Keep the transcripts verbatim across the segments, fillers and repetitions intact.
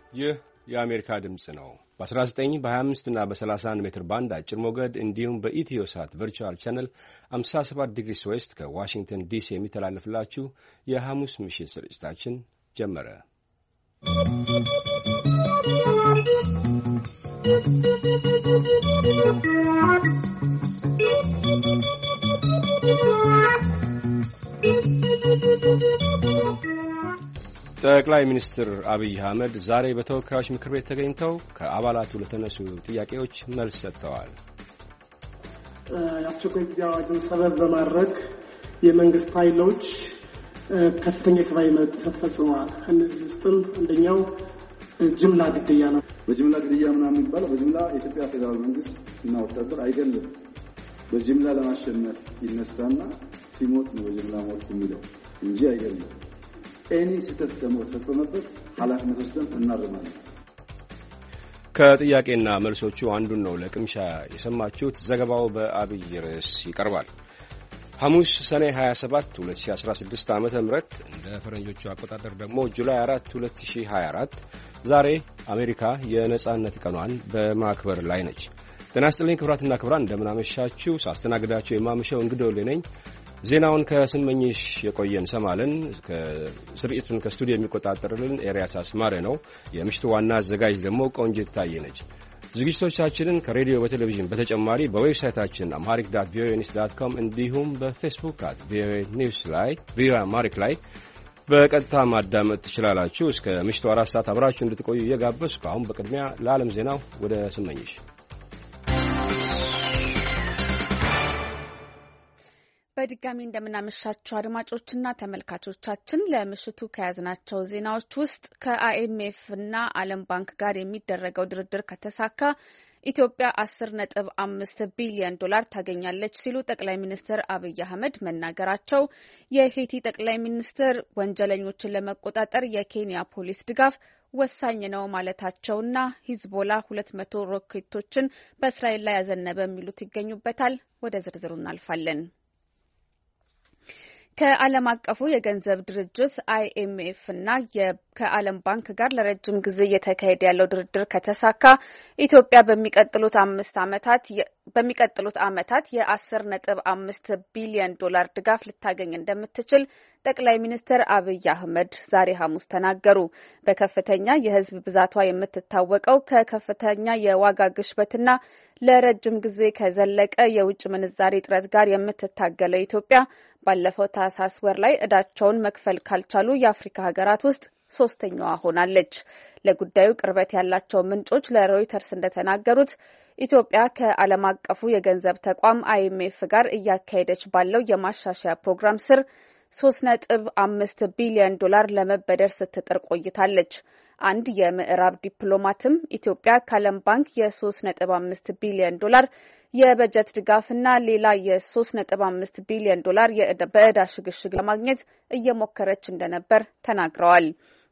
ይህ የአሜሪካ ድምጽ ነው። በ19 በ25 እና በ31 ሜትር ባንድ አጭር ሞገድ እንዲሁም በኢትዮሳት ቨርቹዋል ቻነል ሃምሳ ሰባት ዲግሪ ዌስት ከዋሽንግተን ዲሲ የሚተላለፍላችሁ የሐሙስ ምሽት ስርጭታችን ጀመረ። ጠቅላይ ሚኒስትር አብይ አህመድ ዛሬ በተወካዮች ምክር ቤት ተገኝተው ከአባላቱ ለተነሱ ጥያቄዎች መልስ ሰጥተዋል። የአስቸኳይ ጊዜ አዋጅን ሰበብ በማድረግ የመንግስት ኃይሎች ከፍተኛ የሰብአዊ መብት ጥሰት ፈጽመዋል። ከእነዚህ ውስጥም አንደኛው ጅምላ ግድያ ነው። በጅምላ ግድያ ምናምን የሚባለው በጅምላ የኢትዮጵያ ፌዴራል መንግስት እና ወታደር አይገለም። በጅምላ ለማሸነፍ ይነሳና ሲሞት ነው በጅምላ ሞት የሚለው እንጂ አይገለም። ኤኒ ስህተት ደግሞ ተፈጸመበት ኃላፊነት ወስደን እናርማለን። ከጥያቄና መልሶቹ አንዱን ነው ለቅምሻ የሰማችሁት። ዘገባው በአብይ ርዕስ ይቀርባል። ሐሙስ ሰኔ ሃያ ሰባት ሁለት ሺህ አስራ ስድስት ዓመተ ምህረት እንደ ፈረንጆቹ አቆጣጠር ደግሞ ጁላይ አራት ሁለት ሺህ ሀያ አራት ዛሬ አሜሪካ የነጻነት ቀኗን በማክበር ላይ ነች። ጤና ይስጥልኝ ክቡራትና ክቡራን፣ እንደምን አመሻችሁ። ሳስተናግዳችሁ የማምሸው እንግዶልኝ ነኝ። ዜናውን ከስመኝሽ የቆየን ሰማለን። ስርጭቱን ከስቱዲዮ የሚቆጣጠርልን ኤሪያስ አስማረ ነው። የምሽቱ ዋና አዘጋጅ ደግሞ ቆንጂት ታዬ ነች። ዝግጅቶቻችንን ከሬዲዮ በቴሌቪዥን በተጨማሪ በዌብሳይታችን አምሃሪክ ዳት ቪኦኤ ኒውስ ዳት ኮም እንዲሁም በፌስቡክ አት ቪኦኤ ኒውስ ላይ ቪኦኤ አምሃሪክ ላይ በቀጥታ ማዳመጥ ትችላላችሁ። እስከ ምሽቱ አራት ሰዓት አብራችሁ እንድትቆዩ እየጋበዝኩ አሁን በቅድሚያ ለዓለም ዜናው ወደ ስመኝሽ። በድጋሚ እንደምናመሻችሁ አድማጮችና ተመልካቾቻችን፣ ለምሽቱ ከያዝናቸው ዜናዎች ውስጥ ከአይኤምኤፍ እና ዓለም ባንክ ጋር የሚደረገው ድርድር ከተሳካ ኢትዮጵያ አስር ነጥብ አምስት ቢሊዮን ዶላር ታገኛለች ሲሉ ጠቅላይ ሚኒስትር አብይ አህመድ መናገራቸው፣ የሄይቲ ጠቅላይ ሚኒስትር ወንጀለኞችን ለመቆጣጠር የኬንያ ፖሊስ ድጋፍ ወሳኝ ነው ማለታቸውና ሂዝቦላ ሁለት መቶ ሮኬቶችን በእስራኤል ላይ ያዘነበ የሚሉት ይገኙበታል። ወደ ዝርዝሩ እናልፋለን። ከዓለም አቀፉ የገንዘብ ድርጅት አይኤምኤፍ እና ከዓለም ባንክ ጋር ለረጅም ጊዜ እየተካሄደ ያለው ድርድር ከተሳካ ኢትዮጵያ በሚቀጥሉት አምስት ዓመታት በሚቀጥሉት ዓመታት የአስር ነጥብ አምስት ቢሊዮን ዶላር ድጋፍ ልታገኝ እንደምትችል ጠቅላይ ሚኒስትር አብይ አህመድ ዛሬ ሐሙስ ተናገሩ። በከፍተኛ የሕዝብ ብዛቷ የምትታወቀው ከከፍተኛ የዋጋ ግሽበትና ለረጅም ጊዜ ከዘለቀ የውጭ ምንዛሬ እጥረት ጋር የምትታገለው ኢትዮጵያ ባለፈው ታህሳስ ወር ላይ ዕዳቸውን መክፈል ካልቻሉ የአፍሪካ ሀገራት ውስጥ ሶስተኛዋ ሆናለች። ለጉዳዩ ቅርበት ያላቸው ምንጮች ለሮይተርስ እንደተናገሩት ኢትዮጵያ ከዓለም አቀፉ የገንዘብ ተቋም አይኤምኤፍ ጋር እያካሄደች ባለው የማሻሻያ ፕሮግራም ስር ሶስት ነጥብ አምስት ቢሊዮን ዶላር ለመበደር ስትጥር ቆይታለች። አንድ የምዕራብ ዲፕሎማትም ኢትዮጵያ ከዓለም ባንክ የሶስት ነጥብ አምስት ቢሊዮን ዶላር የበጀት ድጋፍና ሌላ የሶስት ነጥብ አምስት ቢሊዮን ዶላር በዕዳ ሽግሽግ ለማግኘት እየሞከረች እንደነበር ተናግረዋል።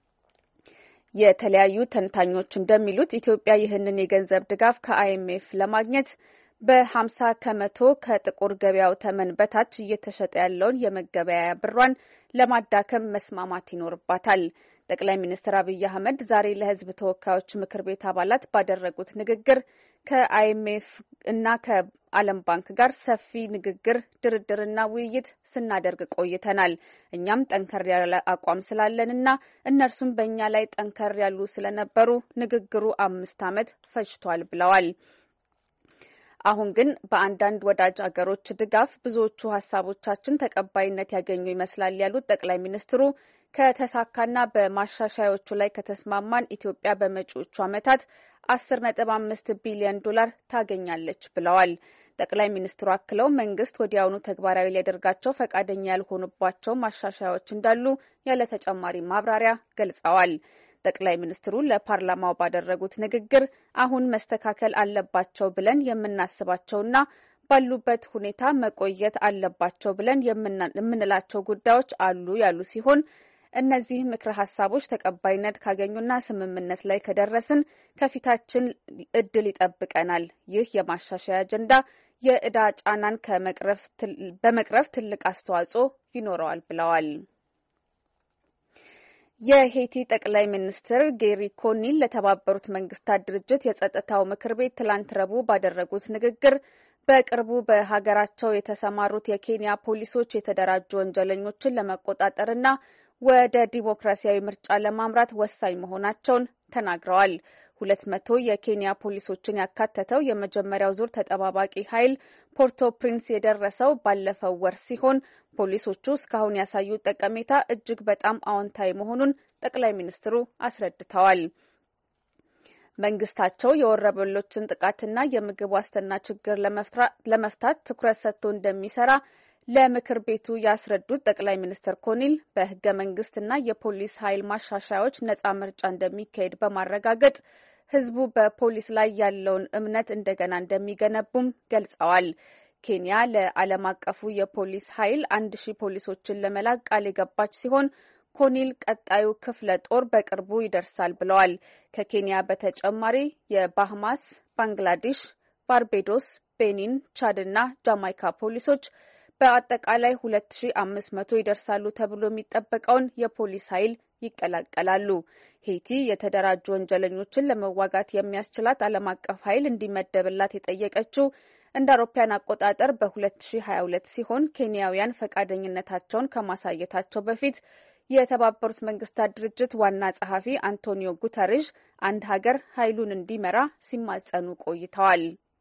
የተለያዩ ተንታኞች እንደሚሉት ኢትዮጵያ ይህንን የገንዘብ ድጋፍ ከአይኤምኤፍ ለማግኘት በሀምሳ ከመቶ ከጥቁር ገበያው ተመን በታች እየተሸጠ ያለውን የመገበያያ ብሯን ለማዳከም መስማማት ይኖርባታል። ጠቅላይ ሚኒስትር አብይ አህመድ ዛሬ ለሕዝብ ተወካዮች ምክር ቤት አባላት ባደረጉት ንግግር ከአይኤምኤፍ እና ከዓለም ባንክ ጋር ሰፊ ንግግር፣ ድርድርና ውይይት ስናደርግ ቆይተናል። እኛም ጠንከር ያለ አቋም ስላለንና እነርሱም በእኛ ላይ ጠንከር ያሉ ስለነበሩ ንግግሩ አምስት ዓመት ፈጅቷል ብለዋል። አሁን ግን በአንዳንድ ወዳጅ አገሮች ድጋፍ ብዙዎቹ ሀሳቦቻችን ተቀባይነት ያገኙ ይመስላል ያሉት ጠቅላይ ሚኒስትሩ ከተሳካና በማሻሻያዎቹ ላይ ከተስማማን ኢትዮጵያ በመጪዎቹ ዓመታት አስር ነጥብ አምስት ቢሊዮን ዶላር ታገኛለች ብለዋል። ጠቅላይ ሚኒስትሩ አክለው መንግስት ወዲያውኑ ተግባራዊ ሊያደርጋቸው ፈቃደኛ ያልሆኑባቸው ማሻሻያዎች እንዳሉ ያለ ተጨማሪ ማብራሪያ ገልጸዋል። ጠቅላይ ሚኒስትሩ ለፓርላማው ባደረጉት ንግግር አሁን መስተካከል አለባቸው ብለን የምናስባቸውና ባሉበት ሁኔታ መቆየት አለባቸው ብለን የምንላቸው ጉዳዮች አሉ ያሉ ሲሆን እነዚህ ምክረ ሀሳቦች ተቀባይነት ካገኙና ስምምነት ላይ ከደረስን ከፊታችን እድል ይጠብቀናል። ይህ የማሻሻያ አጀንዳ የዕዳ ጫናን በመቅረፍ ትልቅ አስተዋጽኦ ይኖረዋል ብለዋል። የሄይቲ ጠቅላይ ሚኒስትር ጌሪ ኮኒል ለተባበሩት መንግስታት ድርጅት የጸጥታው ምክር ቤት ትላንት ረቡዕ ባደረጉት ንግግር በቅርቡ በሀገራቸው የተሰማሩት የኬንያ ፖሊሶች የተደራጁ ወንጀለኞችን ለመቆጣጠርና ወደ ዲሞክራሲያዊ ምርጫ ለማምራት ወሳኝ መሆናቸውን ተናግረዋል። ሁለት መቶ የኬንያ ፖሊሶችን ያካተተው የመጀመሪያው ዙር ተጠባባቂ ኃይል ፖርቶ ፕሪንስ የደረሰው ባለፈው ወር ሲሆን ፖሊሶቹ እስካሁን ያሳዩት ጠቀሜታ እጅግ በጣም አዎንታዊ መሆኑን ጠቅላይ ሚኒስትሩ አስረድተዋል። መንግስታቸው የወረበሎችን ጥቃትና የምግብ ዋስትና ችግር ለመፍታት ትኩረት ሰጥቶ እንደሚሰራ ለምክር ቤቱ ያስረዱት ጠቅላይ ሚኒስትር ኮኒል በህገ መንግስትና የፖሊስ ኃይል ማሻሻያዎች ነጻ ምርጫ እንደሚካሄድ በማረጋገጥ ህዝቡ በፖሊስ ላይ ያለውን እምነት እንደገና እንደሚገነቡም ገልጸዋል። ኬንያ ለዓለም አቀፉ የፖሊስ ኃይል አንድ ሺህ ፖሊሶችን ለመላክ ቃል የገባች ሲሆን ኮኒል ቀጣዩ ክፍለ ጦር በቅርቡ ይደርሳል ብለዋል። ከኬንያ በተጨማሪ የባህማስ፣ ባንግላዴሽ፣ ባርቤዶስ፣ ቤኒን፣ ቻድና ጃማይካ ፖሊሶች በአጠቃላይ ሁለት ሺህ አምስት መቶ ይደርሳሉ ተብሎ የሚጠበቀውን የፖሊስ ኃይል ይቀላቀላሉ። ሄይቲ የተደራጁ ወንጀለኞችን ለመዋጋት የሚያስችላት ዓለም አቀፍ ኃይል እንዲመደብላት የጠየቀችው እንደ አውሮፓውያን አቆጣጠር በሁለት ሺህ ሀያ ሁለት ሲሆን ኬንያውያን ፈቃደኝነታቸውን ከማሳየታቸው በፊት የተባበሩት መንግስታት ድርጅት ዋና ጸሐፊ አንቶኒዮ ጉተሬዥ አንድ ሀገር ኃይሉን እንዲመራ ሲማጸኑ ቆይተዋል።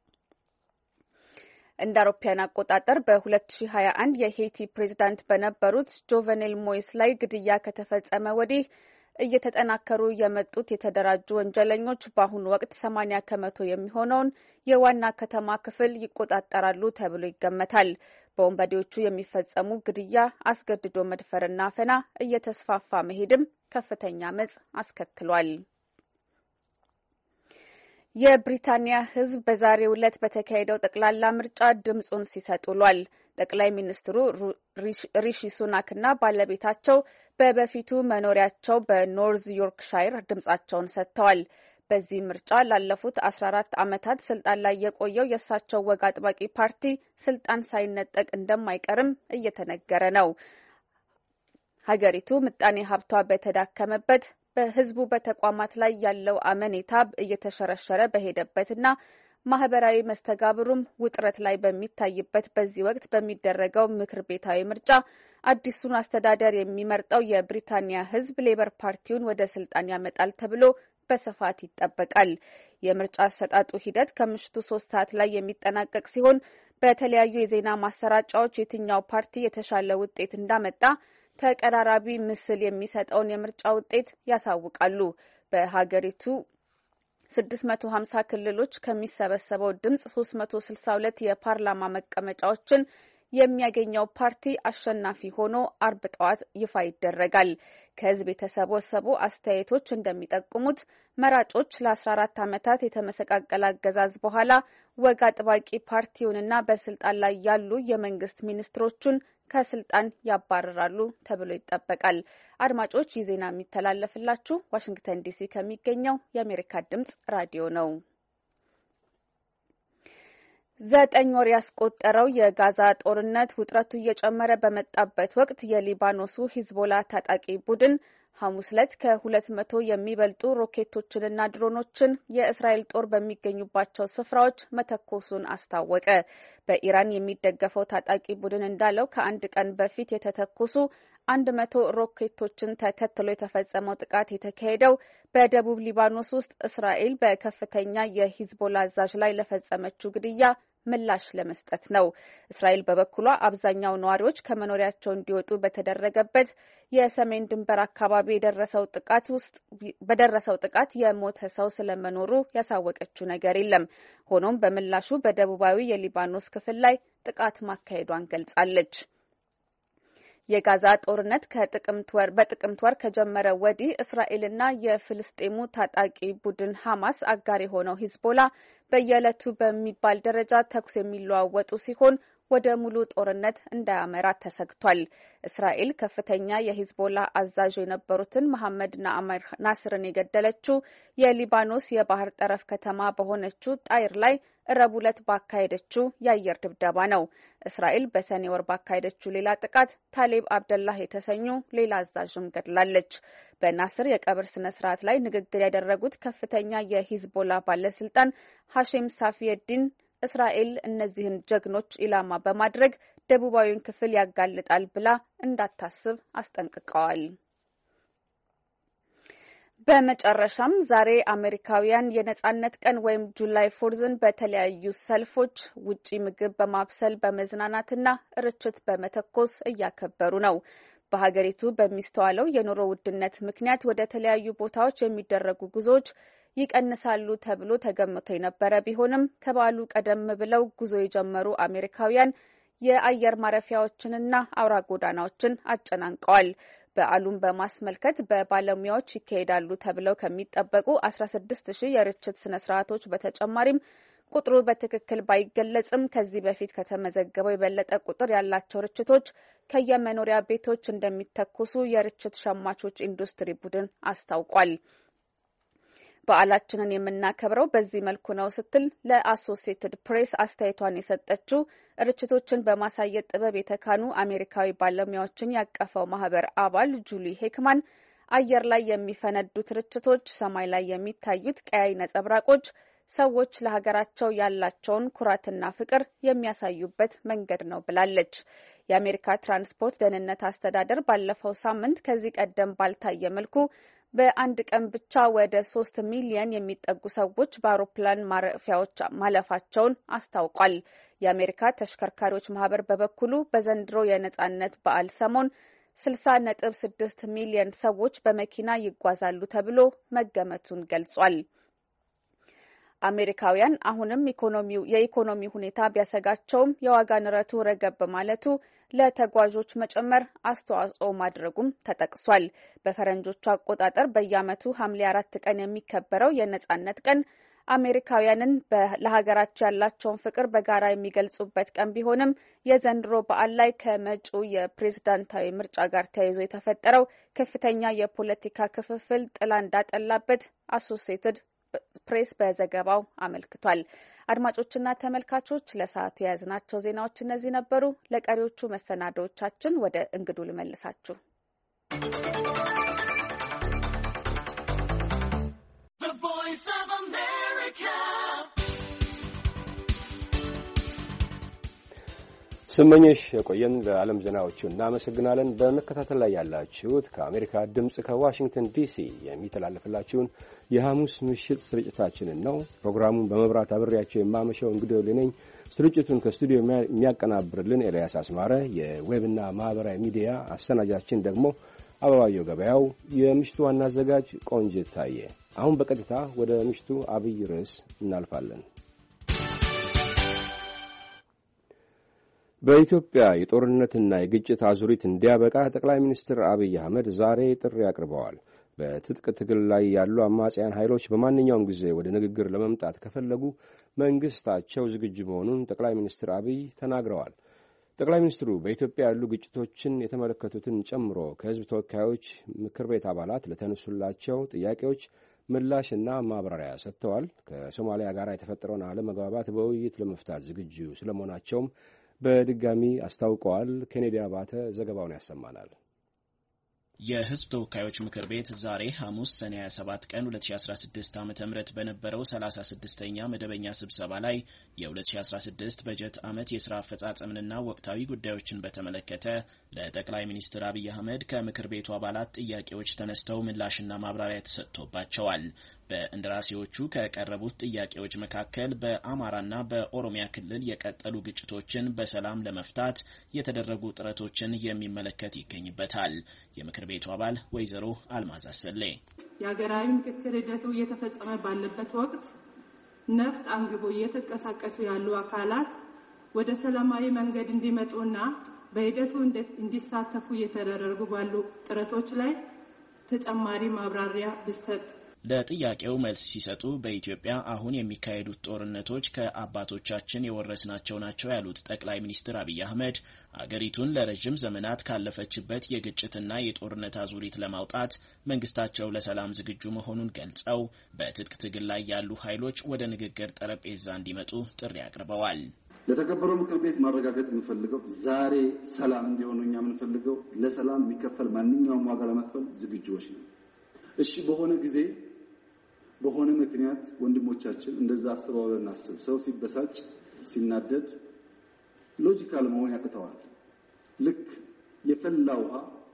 እንደ አውሮፓውያን አቆጣጠር በሁለት ሺህ ሀያ አንድ የሄይቲ ፕሬዝዳንት በነበሩት ጆቨኔል ሞይስ ላይ ግድያ ከተፈጸመ ወዲህ እየተጠናከሩ የመጡት የተደራጁ ወንጀለኞች በአሁኑ ወቅት ሰማኒያ ከመቶ የሚሆነውን የዋና ከተማ ክፍል ይቆጣጠራሉ ተብሎ ይገመታል። በወንበዴዎቹ የሚፈጸሙ ግድያ፣ አስገድዶ መድፈርና አፈና እየተስፋፋ መሄድም ከፍተኛ አመጽ አስከትሏል። የብሪታንያ ሕዝብ በዛሬው ዕለት በተካሄደው ጠቅላላ ምርጫ ድምጹን ሲሰጥ ውሏል። ጠቅላይ ሚኒስትሩ ሪሺ ሱናክና ባለቤታቸው በበፊቱ መኖሪያቸው በኖርዝ ዮርክሻየር ድምጻቸውን ሰጥተዋል። በዚህ ምርጫ ላለፉት አስራ አራት ዓመታት ስልጣን ላይ የቆየው የእሳቸው ወግ አጥባቂ ፓርቲ ስልጣን ሳይነጠቅ እንደማይቀርም እየተነገረ ነው። ሀገሪቱ ምጣኔ ሀብቷ በተዳከመበት በህዝቡ በተቋማት ላይ ያለው አመኔታ እየተሸረሸረ በሄደበትና ማህበራዊ መስተጋብሩም ውጥረት ላይ በሚታይበት በዚህ ወቅት በሚደረገው ምክር ቤታዊ ምርጫ አዲሱን አስተዳደር የሚመርጠው የብሪታንያ ህዝብ ሌበር ፓርቲውን ወደ ስልጣን ያመጣል ተብሎ በስፋት ይጠበቃል። የምርጫ አሰጣጡ ሂደት ከምሽቱ ሶስት ሰዓት ላይ የሚጠናቀቅ ሲሆን በተለያዩ የዜና ማሰራጫዎች የትኛው ፓርቲ የተሻለ ውጤት እንዳመጣ ተቀራራቢ ምስል የሚሰጠውን የምርጫ ውጤት ያሳውቃሉ። በሀገሪቱ ስድስት መቶ ሀምሳ ክልሎች ከሚሰበሰበው ድምጽ ሶስት መቶ ስልሳ ሁለት የፓርላማ መቀመጫዎችን የሚያገኘው ፓርቲ አሸናፊ ሆኖ አርብ ጠዋት ይፋ ይደረጋል። ከህዝብ የተሰበሰቡ አስተያየቶች እንደሚጠቁሙት መራጮች ለአስራ አራት ዓመታት የተመሰቃቀለ አገዛዝ በኋላ ወግ አጥባቂ ፓርቲውንና በስልጣን ላይ ያሉ የመንግስት ሚኒስትሮቹን ከስልጣን ያባረራሉ ተብሎ ይጠበቃል። አድማጮች ይህ ዜና የሚተላለፍላችሁ ዋሽንግተን ዲሲ ከሚገኘው የአሜሪካ ድምጽ ራዲዮ ነው። ዘጠኝ ወር ያስቆጠረው የጋዛ ጦርነት ውጥረቱ እየጨመረ በመጣበት ወቅት የሊባኖሱ ሂዝቦላ ታጣቂ ቡድን ሐሙስ ዕለት ከሁለት መቶ የሚበልጡ ሮኬቶችንና ድሮኖችን የእስራኤል ጦር በሚገኙባቸው ስፍራዎች መተኮሱን አስታወቀ። በኢራን የሚደገፈው ታጣቂ ቡድን እንዳለው ከአንድ ቀን በፊት የተተኮሱ አንድ መቶ ሮኬቶችን ተከትሎ የተፈጸመው ጥቃት የተካሄደው በደቡብ ሊባኖስ ውስጥ እስራኤል በከፍተኛ የሂዝቦላ አዛዥ ላይ ለፈጸመችው ግድያ ምላሽ ለመስጠት ነው። እስራኤል በበኩሏ አብዛኛው ነዋሪዎች ከመኖሪያቸው እንዲወጡ በተደረገበት የሰሜን ድንበር አካባቢ የደረሰው ጥቃት ውስጥ በደረሰው ጥቃት የሞተ ሰው ስለመኖሩ ያሳወቀችው ነገር የለም። ሆኖም በምላሹ በደቡባዊ የሊባኖስ ክፍል ላይ ጥቃት ማካሄዷን ገልጻለች። የጋዛ ጦርነት ከጥቅምት ወር በጥቅምት ወር ከጀመረ ወዲህ እስራኤልና የፍልስጤሙ ታጣቂ ቡድን ሐማስ አጋር የሆነው ሂዝቦላ በየዕለቱ በሚባል ደረጃ ተኩስ የሚለዋወጡ ሲሆን ወደ ሙሉ ጦርነት እንዳያመራ ተሰግቷል። እስራኤል ከፍተኛ የሂዝቦላ አዛዥ የነበሩትን መሐመድ ናስርን የገደለችው የሊባኖስ የባህር ጠረፍ ከተማ በሆነችው ጣይር ላይ ረቡዕ ዕለት ባካሄደችው የአየር ድብደባ ነው። እስራኤል በሰኔ ወር ባካሄደችው ሌላ ጥቃት ታሌብ አብደላህ የተሰኙ ሌላ አዛዥም ገድላለች። በናስር የቀብር ስነ ስርዓት ላይ ንግግር ያደረጉት ከፍተኛ የሂዝቦላ ባለስልጣን ሐሺም ሳፊየዲን እስራኤል እነዚህን ጀግኖች ኢላማ በማድረግ ደቡባዊውን ክፍል ያጋልጣል ብላ እንዳታስብ አስጠንቅቀዋል። በመጨረሻም ዛሬ አሜሪካውያን የነጻነት ቀን ወይም ጁላይ ፎርዝን በተለያዩ ሰልፎች ውጪ ምግብ በማብሰል በመዝናናትና ርችት በመተኮስ እያከበሩ ነው። በሀገሪቱ በሚስተዋለው የኑሮ ውድነት ምክንያት ወደ ተለያዩ ቦታዎች የሚደረጉ ጉዞዎች ይቀንሳሉ ተብሎ ተገምቶ የነበረ ቢሆንም ከበዓሉ ቀደም ብለው ጉዞ የጀመሩ አሜሪካውያን የአየር ማረፊያዎችንና አውራ ጎዳናዎችን አጨናንቀዋል። በዓሉን በማስመልከት በባለሙያዎች ይካሄዳሉ ተብለው ከሚጠበቁ አስራ ስድስት ሺህ የርችት ስነ ስርዓቶች በተጨማሪም ቁጥሩ በትክክል ባይገለጽም ከዚህ በፊት ከተመዘገበው የበለጠ ቁጥር ያላቸው ርችቶች ከየመኖሪያ ቤቶች እንደሚተኮሱ የርችት ሸማቾች ኢንዱስትሪ ቡድን አስታውቋል። በዓላችንን የምናከብረው በዚህ መልኩ ነው ስትል ለአሶሲኤትድ ፕሬስ አስተያየቷን የሰጠችው ርችቶችን በማሳየት ጥበብ የተካኑ አሜሪካዊ ባለሙያዎችን ያቀፈው ማህበር አባል ጁሊ ሄክማን አየር ላይ የሚፈነዱት ርችቶች፣ ሰማይ ላይ የሚታዩት ቀያይ ነጸብራቆች ሰዎች ለሀገራቸው ያላቸውን ኩራትና ፍቅር የሚያሳዩበት መንገድ ነው ብላለች። የአሜሪካ ትራንስፖርት ደህንነት አስተዳደር ባለፈው ሳምንት ከዚህ ቀደም ባልታየ መልኩ በአንድ ቀን ብቻ ወደ ሶስት ሚሊዮን የሚጠጉ ሰዎች በአውሮፕላን ማረፊያዎች ማለፋቸውን አስታውቋል። የአሜሪካ ተሽከርካሪዎች ማህበር በበኩሉ በዘንድሮ የነጻነት በዓል ሰሞን ስልሳ ነጥብ ስድስት ሚሊዮን ሰዎች በመኪና ይጓዛሉ ተብሎ መገመቱን ገልጿል። አሜሪካውያን አሁንም ኢኮኖሚው የኢኮኖሚ ሁኔታ ቢያሰጋቸውም የዋጋ ንረቱ ረገብ ማለቱ ለተጓዦች መጨመር አስተዋጽኦ ማድረጉም ተጠቅሷል። በፈረንጆቹ አቆጣጠር በየዓመቱ ሐምሌ አራት ቀን የሚከበረው የነጻነት ቀን አሜሪካውያንን ለሀገራቸው ያላቸውን ፍቅር በጋራ የሚገልጹበት ቀን ቢሆንም የዘንድሮ በዓል ላይ ከመጪው የፕሬዝዳንታዊ ምርጫ ጋር ተያይዞ የተፈጠረው ከፍተኛ የፖለቲካ ክፍፍል ጥላ እንዳጠላበት አሶሲኤትድ ፕሬስ በዘገባው አመልክቷል። አድማጮችና ተመልካቾች ለሰዓቱ የያዝናቸው ዜናዎች እነዚህ ነበሩ። ለቀሪዎቹ መሰናዶዎቻችን ወደ እንግዱ ልመልሳችሁ። ስመኝሽ የቆየን ለዓለም ዜናዎቹ እናመሰግናለን። በመከታተል ላይ ያላችሁት ከአሜሪካ ድምጽ ከዋሽንግተን ዲሲ የሚተላለፍላችሁን የሐሙስ ምሽት ስርጭታችንን ነው። ፕሮግራሙን በመብራት አብሬያቸው የማመሸው እንግዲህ ልነኝ። ስርጭቱን ከስቱዲዮ የሚያቀናብርልን ኤልያስ አስማረ፣ የዌብና ማህበራዊ ሚዲያ አሰናጃችን ደግሞ አበባየው ገበያው፣ የምሽቱ ዋና አዘጋጅ ቆንጅት ታየ። አሁን በቀጥታ ወደ ምሽቱ አብይ ርዕስ እናልፋለን። በኢትዮጵያ የጦርነትና የግጭት አዙሪት እንዲያበቃ ጠቅላይ ሚኒስትር አብይ አህመድ ዛሬ ጥሪ አቅርበዋል። በትጥቅ ትግል ላይ ያሉ አማጽያን ኃይሎች በማንኛውም ጊዜ ወደ ንግግር ለመምጣት ከፈለጉ መንግስታቸው ዝግጁ መሆኑን ጠቅላይ ሚኒስትር አብይ ተናግረዋል። ጠቅላይ ሚኒስትሩ በኢትዮጵያ ያሉ ግጭቶችን የተመለከቱትን ጨምሮ ከሕዝብ ተወካዮች ምክር ቤት አባላት ለተነሱላቸው ጥያቄዎች ምላሽና ማብራሪያ ሰጥተዋል። ከሶማሊያ ጋር የተፈጠረውን አለመግባባት በውይይት ለመፍታት ዝግጁ ስለመሆናቸውም በድጋሚ አስታውቀዋል። ኬኔዲ አባተ ዘገባውን ያሰማናል። የህዝብ ተወካዮች ምክር ቤት ዛሬ ሐሙስ ሰኔ ሃያ ሰባት ቀን ሁለት ሺ አስራ ስድስት ዓመተ ምህረት በነበረው ሰላሳ ስድስተኛ መደበኛ ስብሰባ ላይ የ2016 በጀት ዓመት የሥራ አፈጻጸምንና ወቅታዊ ጉዳዮችን በተመለከተ ለጠቅላይ ሚኒስትር አብይ አህመድ ከምክር ቤቱ አባላት ጥያቄዎች ተነስተው ምላሽና ማብራሪያ ተሰጥቶባቸዋል። በእንደራሴዎቹ ከቀረቡት ጥያቄዎች መካከል በአማራና በኦሮሚያ ክልል የቀጠሉ ግጭቶችን በሰላም ለመፍታት የተደረጉ ጥረቶችን የሚመለከት ይገኝበታል። የምክር ቤቱ አባል ወይዘሮ አልማዝ አሰሌ የሀገራዊ ምክክር ሂደቱ እየተፈጸመ ባለበት ወቅት ነፍጥ አንግቦ እየተንቀሳቀሱ ያሉ አካላት ወደ ሰላማዊ መንገድ እንዲመጡና በሂደቱ እንዲሳተፉ እየተደረጉ ባሉ ጥረቶች ላይ ተጨማሪ ማብራሪያ ቢሰጥ። ለጥያቄው መልስ ሲሰጡ በኢትዮጵያ አሁን የሚካሄዱት ጦርነቶች ከአባቶቻችን የወረስናቸው ናቸው ያሉት ጠቅላይ ሚኒስትር አብይ አህመድ አገሪቱን ለረጅም ዘመናት ካለፈችበት የግጭትና የጦርነት አዙሪት ለማውጣት መንግስታቸው ለሰላም ዝግጁ መሆኑን ገልጸው በትጥቅ ትግል ላይ ያሉ ኃይሎች ወደ ንግግር ጠረጴዛ እንዲመጡ ጥሪ አቅርበዋል። ለተከበረው ምክር ቤት ማረጋገጥ የምንፈልገው ዛሬ ሰላም እንዲሆን እኛ የምንፈልገው ለሰላም የሚከፈል ማንኛውም ዋጋ ለመክፈል ዝግጁዎች ነው። እሺ በሆነ ጊዜ በሆነ ምክንያት ወንድሞቻችን እንደዛ አስበው እናስብ። ሰው ሲበሳጭ ሲናደድ ሎጂካል መሆን ያቅተዋል። ልክ የፈላ ውሃ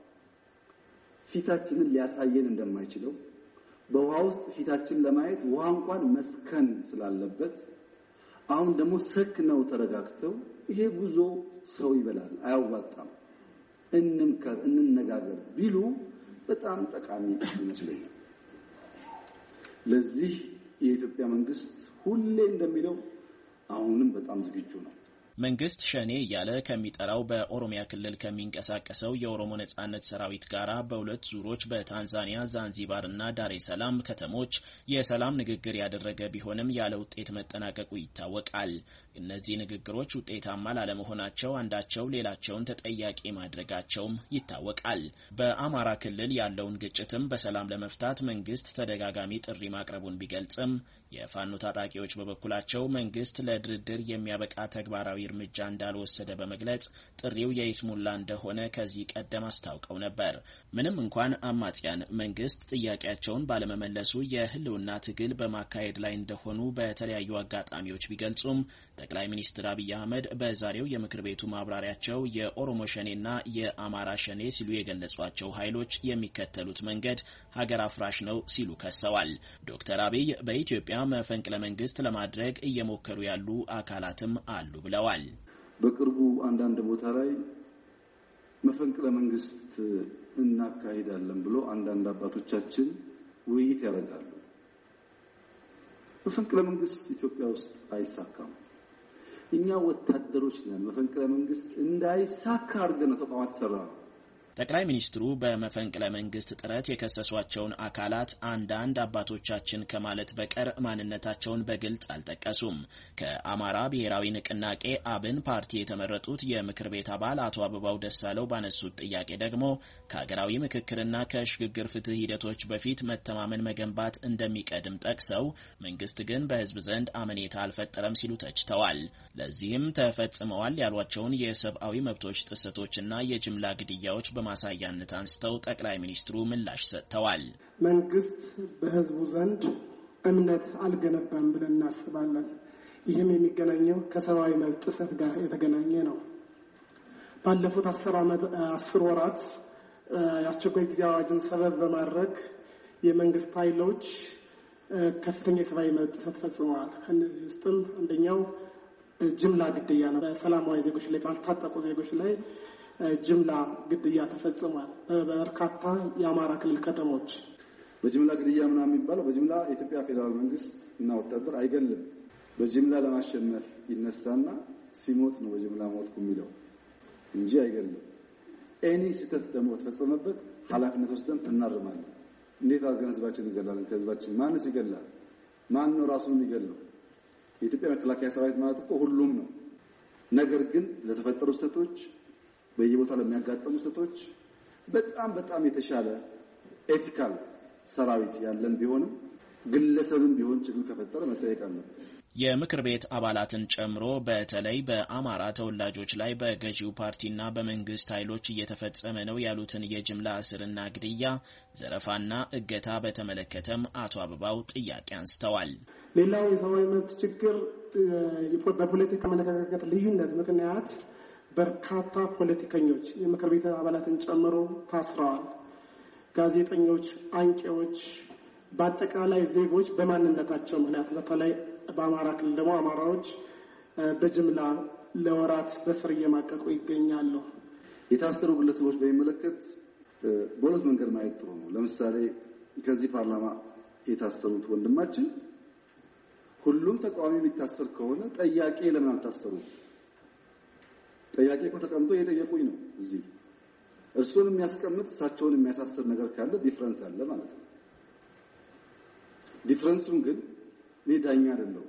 ፊታችንን ሊያሳየን እንደማይችለው በውሃ ውስጥ ፊታችን ለማየት ውሃ እንኳን መስከን ስላለበት አሁን ደግሞ ሰክነው ተረጋግተው ይሄ ጉዞ ሰው ይበላል አያዋጣም እንምከር እንነጋገር ቢሉ በጣም ጠቃሚ ይመስለኛል። ለዚህ የኢትዮጵያ መንግስት ሁሌ እንደሚለው አሁንም በጣም ዝግጁ ነው። መንግስት ሸኔ እያለ ከሚጠራው በኦሮሚያ ክልል ከሚንቀሳቀሰው የኦሮሞ ነጻነት ሰራዊት ጋራ በሁለት ዙሮች በታንዛኒያ ዛንዚባር እና ዳሬ ሰላም ከተሞች የሰላም ንግግር ያደረገ ቢሆንም ያለ ውጤት መጠናቀቁ ይታወቃል። እነዚህ ንግግሮች ውጤታማ ላለመሆናቸው አንዳቸው ሌላቸውን ተጠያቂ ማድረጋቸውም ይታወቃል። በአማራ ክልል ያለውን ግጭትም በሰላም ለመፍታት መንግስት ተደጋጋሚ ጥሪ ማቅረቡን ቢገልጽም የፋኖ ታጣቂዎች በበኩላቸው መንግስት ለድርድር የሚያበቃ ተግባራዊ እርምጃ እንዳልወሰደ በመግለጽ ጥሪው የይስሙላ እንደሆነ ከዚህ ቀደም አስታውቀው ነበር። ምንም እንኳን አማጽያን መንግስት ጥያቄያቸውን ባለመመለሱ የህልውና ትግል በማካሄድ ላይ እንደሆኑ በተለያዩ አጋጣሚዎች ቢገልጹም ጠቅላይ ሚኒስትር አብይ አህመድ በዛሬው የምክር ቤቱ ማብራሪያቸው የኦሮሞ ሸኔና የአማራ ሸኔ ሲሉ የገለጿቸው ኃይሎች የሚከተሉት መንገድ ሀገር አፍራሽ ነው ሲሉ ከሰዋል። ዶክተር አብይ በኢትዮጵያ መፈንቅለ መንግስት ለማድረግ እየሞከሩ ያሉ አካላትም አሉ ብለዋል። በቅርቡ አንዳንድ ቦታ ላይ መፈንቅለ መንግስት እናካሂዳለን ብሎ አንዳንድ አባቶቻችን ውይይት ያደርጋሉ። መፈንቅለ መንግስት ኢትዮጵያ ውስጥ አይሳካም። እኛ ወታደሮች ነን። መፈንቅለ መንግስት እንዳይሳካ አድርገን ተቋማት ሰራ። ጠቅላይ ሚኒስትሩ በመፈንቅለ መንግስት ጥረት የከሰሷቸውን አካላት አንዳንድ አባቶቻችን ከማለት በቀር ማንነታቸውን በግልጽ አልጠቀሱም። ከአማራ ብሔራዊ ንቅናቄ አብን ፓርቲ የተመረጡት የምክር ቤት አባል አቶ አበባው ደሳለው ባነሱት ጥያቄ ደግሞ ከሀገራዊ ምክክርና ከሽግግር ፍትህ ሂደቶች በፊት መተማመን መገንባት እንደሚቀድም ጠቅሰው መንግስት ግን በህዝብ ዘንድ አመኔታ አልፈጠረም ሲሉ ተችተዋል። ለዚህም ተፈጽመዋል ያሏቸውን የሰብአዊ መብቶች ጥሰቶችና የጅምላ ግድያዎች በማሳያነት አንስተው ጠቅላይ ሚኒስትሩ ምላሽ ሰጥተዋል። መንግስት በህዝቡ ዘንድ እምነት አልገነባም ብለን እናስባለን። ይህም የሚገናኘው ከሰብአዊ መብት ጥሰት ጋር የተገናኘ ነው። ባለፉት አስር ወራት የአስቸኳይ ጊዜ አዋጅን ሰበብ በማድረግ የመንግስት ኃይሎች ከፍተኛ የሰብአዊ መብት ጥሰት ፈጽመዋል። ከነዚህ ውስጥም አንደኛው ጅምላ ግድያ ነው። በሰላማዊ ዜጎች ላይ ባልታጠቁ ዜጎች ላይ ጅምላ ግድያ ተፈጽሟል። በበርካታ የአማራ ክልል ከተሞች በጅምላ ግድያ ምናምን የሚባለው በጅምላ የኢትዮጵያ ፌደራል መንግስት እና ወታደር አይገልም። በጅምላ ለማሸነፍ ይነሳና ሲሞት ነው በጅምላ ሞትኩ የሚለው እንጂ አይገልም። ኤኒ ስህተት ደግሞ ተፈጸመበት ኃላፊነት ወስደን እናርማለን። እንዴት አድርገን ህዝባችን እንገላለን? ከህዝባችን ማንስ ይገላል? ማን ነው ራሱን የሚገለው? የኢትዮጵያ መከላከያ ሰራዊት ማለት እኮ ሁሉም ነው። ነገር ግን ለተፈጠሩ ስህተቶች በየቦታው ለሚያጋጥሙ ስህተቶች በጣም በጣም የተሻለ ኤቲካል ሰራዊት ያለን ቢሆንም ግለሰብም ቢሆን ችግር ተፈጠረ መጠየቅ አለበት። የምክር ቤት አባላትን ጨምሮ በተለይ በአማራ ተወላጆች ላይ በገዢው ፓርቲና በመንግስት ኃይሎች እየተፈጸመ ነው ያሉትን የጅምላ እስርና ግድያ፣ ዘረፋና እገታ በተመለከተም አቶ አበባው ጥያቄ አንስተዋል። ሌላው የሰብአዊ መብት ችግር በፖለቲካ አመለካከት ልዩነት ምክንያት በርካታ ፖለቲከኞች የምክር ቤት አባላትን ጨምሮ ታስረዋል። ጋዜጠኞች፣ አንቂዎች፣ በአጠቃላይ ዜጎች በማንነታቸው ምክንያት በተለይ በአማራ ክልል ደግሞ አማራዎች በጅምላ ለወራት በስር እየማቀቁ ይገኛሉ። የታሰሩ ግለሰቦች በሚመለከት በሁለት መንገድ ማየት ጥሩ ነው። ለምሳሌ ከዚህ ፓርላማ የታሰሩት ወንድማችን ሁሉም ተቃዋሚ የሚታሰር ከሆነ ጠያቄ ለምን አልታሰሩ? ጠያቄ እኮ ተቀምጦ እየጠየቁኝ ነው። እዚህ እርሱን የሚያስቀምጥ እሳቸውን የሚያሳስር ነገር ካለ ዲፍረንስ አለ ማለት ነው። ዲፍረንሱን ግን እኔ ዳኛ አይደለሁም።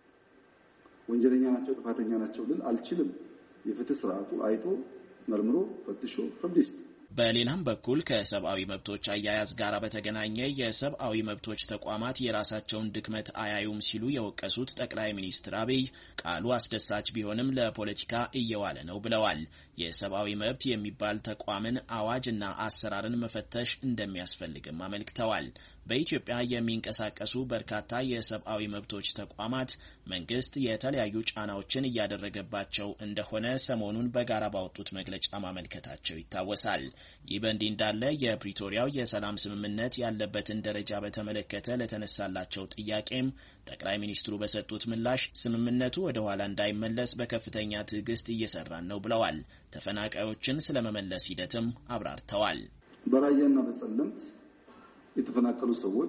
ወንጀለኛ ናቸው ጥፋተኛ ናቸው ልል አልችልም። የፍትህ ስርዓቱ አይቶ መርምሮ ፈትሾ ፍርድ ይስጥ። በሌላም በኩል ከሰብአዊ መብቶች አያያዝ ጋር በተገናኘ የሰብአዊ መብቶች ተቋማት የራሳቸውን ድክመት አያዩም ሲሉ የወቀሱት ጠቅላይ ሚኒስትር አብይ ቃሉ አስደሳች ቢሆንም ለፖለቲካ እየዋለ ነው ብለዋል። የሰብአዊ መብት የሚባል ተቋምን አዋጅና አሰራርን መፈተሽ እንደሚያስፈልግም አመልክተዋል። በኢትዮጵያ የሚንቀሳቀሱ በርካታ የሰብአዊ መብቶች ተቋማት መንግስት የተለያዩ ጫናዎችን እያደረገባቸው እንደሆነ ሰሞኑን በጋራ ባወጡት መግለጫ ማመልከታቸው ይታወሳል። ይህ በእንዲህ እንዳለ የፕሪቶሪያው የሰላም ስምምነት ያለበትን ደረጃ በተመለከተ ለተነሳላቸው ጥያቄም ጠቅላይ ሚኒስትሩ በሰጡት ምላሽ ስምምነቱ ወደ ኋላ እንዳይመለስ በከፍተኛ ትዕግስት እየሰራን ነው ብለዋል። ተፈናቃዮችን ስለመመለስ ሂደትም አብራርተዋል። በራያና በጸለምት የተፈናቀሉ ሰዎች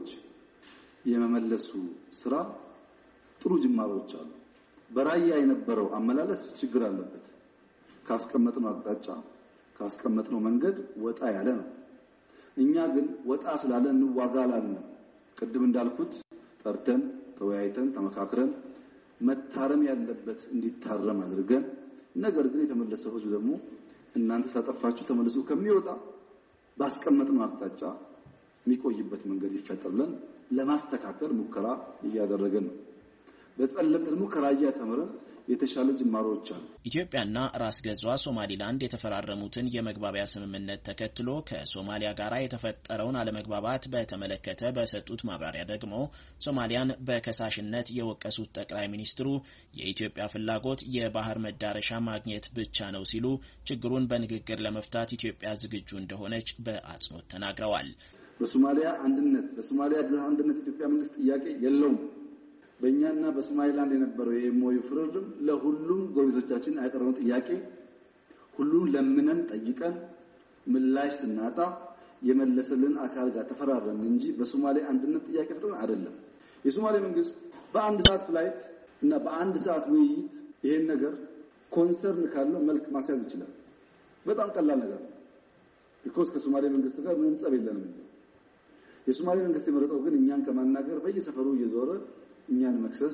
የመመለሱ ስራ ጥሩ ጅማሮች አሉ። በራያ የነበረው አመላለስ ችግር አለበት። ካስቀመጥነው አቅጣጫ ካስቀመጥነው መንገድ ወጣ ያለ ነው። እኛ ግን ወጣ ስላለ እንዋጋ አላልንም። ቅድም እንዳልኩት ጠርተን ተወያይተን ተመካክረን መታረም ያለበት እንዲታረም አድርገን፣ ነገር ግን የተመለሰው ህዝብ ደግሞ እናንተ ሳጠፋችሁ ተመልሶ ከሚወጣ ባስቀመጥነው አቅጣጫ የሚቆይበት መንገድ ይፈጠርልን ለማስተካከል ሙከራ እያደረገን ነው። በጸለምት ደግሞ ከራያ ተምረን የተሻለ ጅማሮች አሉ። ኢትዮጵያና ራስ ገዟ ሶማሊላንድ የተፈራረሙትን የመግባቢያ ስምምነት ተከትሎ ከሶማሊያ ጋር የተፈጠረውን አለመግባባት በተመለከተ በሰጡት ማብራሪያ ደግሞ ሶማሊያን በከሳሽነት የወቀሱት ጠቅላይ ሚኒስትሩ የኢትዮጵያ ፍላጎት የባህር መዳረሻ ማግኘት ብቻ ነው ሲሉ ችግሩን በንግግር ለመፍታት ኢትዮጵያ ዝግጁ እንደሆነች በአጽንኦት ተናግረዋል። በሶማሊያ አንድነት በሶማሊያ ግዛት አንድነት ኢትዮጵያ መንግስት ጥያቄ የለውም። በእኛና በሶማሊላንድ የነበረው የሞዩ ፍርድም ለሁሉም ጎረቤቶቻችን ያቀረበው ጥያቄ ሁሉም ለምነን ጠይቀን ምላሽ ስናጣ የመለሰልን አካል ጋር ተፈራረምን እንጂ በሶማሊያ አንድነት ጥያቄ ፍጥረን አይደለም። የሶማሌ መንግስት በአንድ ሰዓት ፍላይት እና በአንድ ሰዓት ውይይት ይሄን ነገር ኮንሰርን ካለው መልክ ማስያዝ ይችላል። በጣም ቀላል ነገር ነው። ቢኮዝ ከሶማሌ መንግስት ጋር ምንም ጸብ የለንም። የሶማሌ መንግስት የመረጠው ግን እኛን ከማናገር በየሰፈሩ እየዞረ እኛን መክሰስ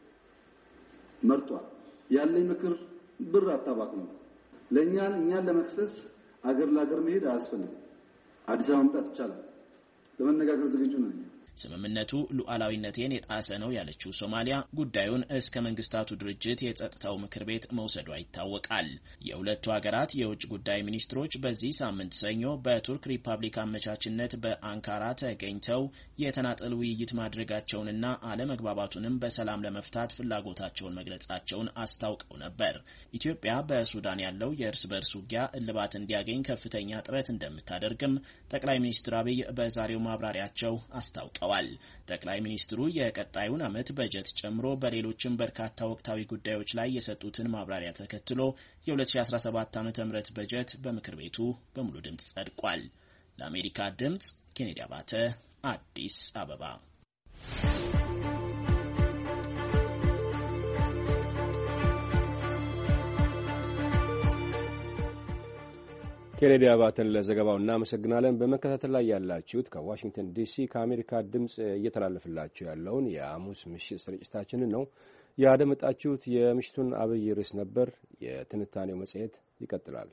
መርጧል። ያለኝ ምክር ብር አታባክኑ። ለእኛን እኛን ለመክሰስ አገር ለአገር መሄድ አያስፈልግም። አዲስ አበባ መምጣት ይቻላል። ለመነጋገር ዝግጁ ነን። ስምምነቱ ሉዓላዊነቴን የጣሰ ነው ያለችው ሶማሊያ ጉዳዩን እስከ መንግስታቱ ድርጅት የጸጥታው ምክር ቤት መውሰዷ ይታወቃል። የሁለቱ ሀገራት የውጭ ጉዳይ ሚኒስትሮች በዚህ ሳምንት ሰኞ በቱርክ ሪፐብሊክ አመቻችነት በአንካራ ተገኝተው የተናጠል ውይይት ማድረጋቸውንና አለመግባባቱንም በሰላም ለመፍታት ፍላጎታቸውን መግለጻቸውን አስታውቀው ነበር። ኢትዮጵያ በሱዳን ያለው የእርስ በርስ ውጊያ እልባት እንዲያገኝ ከፍተኛ ጥረት እንደምታደርግም ጠቅላይ ሚኒስትር አብይ በዛሬው ማብራሪያቸው አስታውቀዋል። ጠቅላይ ሚኒስትሩ የቀጣዩን ዓመት በጀት ጨምሮ በሌሎችም በርካታ ወቅታዊ ጉዳዮች ላይ የሰጡትን ማብራሪያ ተከትሎ የ2017 ዓ.ም በጀት በምክር ቤቱ በሙሉ ድምጽ ጸድቋል። ለአሜሪካ ድምጽ ኬኔዲ አባተ አዲስ አበባ። ኬኔዲ አባተን ለዘገባው እናመሰግናለን። በመከታተል ላይ ያላችሁት ከዋሽንግተን ዲሲ ከአሜሪካ ድምፅ እየተላለፈላችሁ ያለውን የሐሙስ ምሽት ስርጭታችንን ነው ያደመጣችሁት። የምሽቱን አብይ ርዕስ ነበር። የትንታኔው መጽሔት ይቀጥላል።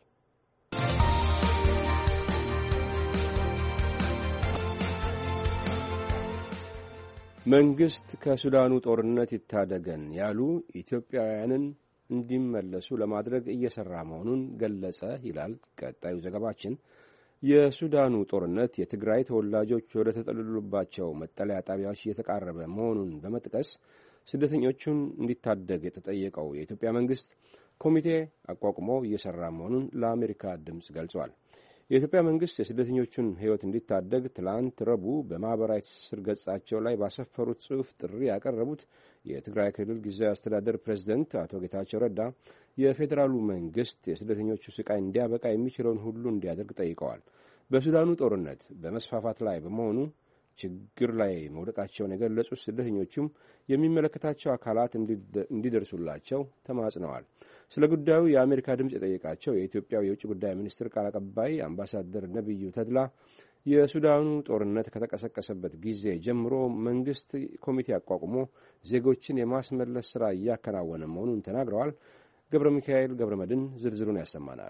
መንግስት ከሱዳኑ ጦርነት ይታደገን ያሉ ኢትዮጵያውያንን እንዲመለሱ ለማድረግ እየሰራ መሆኑን ገለጸ ይላል ቀጣዩ ዘገባችን። የሱዳኑ ጦርነት የትግራይ ተወላጆች ወደ ተጠለሉባቸው መጠለያ ጣቢያዎች እየተቃረበ መሆኑን በመጥቀስ ስደተኞቹን እንዲታደግ የተጠየቀው የኢትዮጵያ መንግስት ኮሚቴ አቋቁሞ እየሰራ መሆኑን ለአሜሪካ ድምፅ ገልጿል። የኢትዮጵያ መንግስት የስደተኞቹን ሕይወት እንዲታደግ ትላንት ረቡዕ በማኅበራዊ ትስስር ገጻቸው ላይ ባሰፈሩት ጽሑፍ ጥሪ ያቀረቡት የትግራይ ክልል ጊዜያዊ አስተዳደር ፕሬዝደንት አቶ ጌታቸው ረዳ የፌዴራሉ መንግስት የስደተኞቹ ስቃይ እንዲያበቃ የሚችለውን ሁሉ እንዲያደርግ ጠይቀዋል። በሱዳኑ ጦርነት በመስፋፋት ላይ በመሆኑ ችግር ላይ መውደቃቸውን የገለጹት ስደተኞቹም የሚመለከታቸው አካላት እንዲደርሱላቸው ተማጽነዋል። ስለ ጉዳዩ የአሜሪካ ድምፅ የጠየቃቸው የኢትዮጵያው የውጭ ጉዳይ ሚኒስትር ቃል አቀባይ አምባሳደር ነቢዩ ተድላ የሱዳኑ ጦርነት ከተቀሰቀሰበት ጊዜ ጀምሮ መንግስት ኮሚቴ አቋቁሞ ዜጎችን የማስመለስ ሥራ እያከናወነ መሆኑን ተናግረዋል። ገብረ ሚካኤል ገብረ መድን ዝርዝሩን ያሰማናል።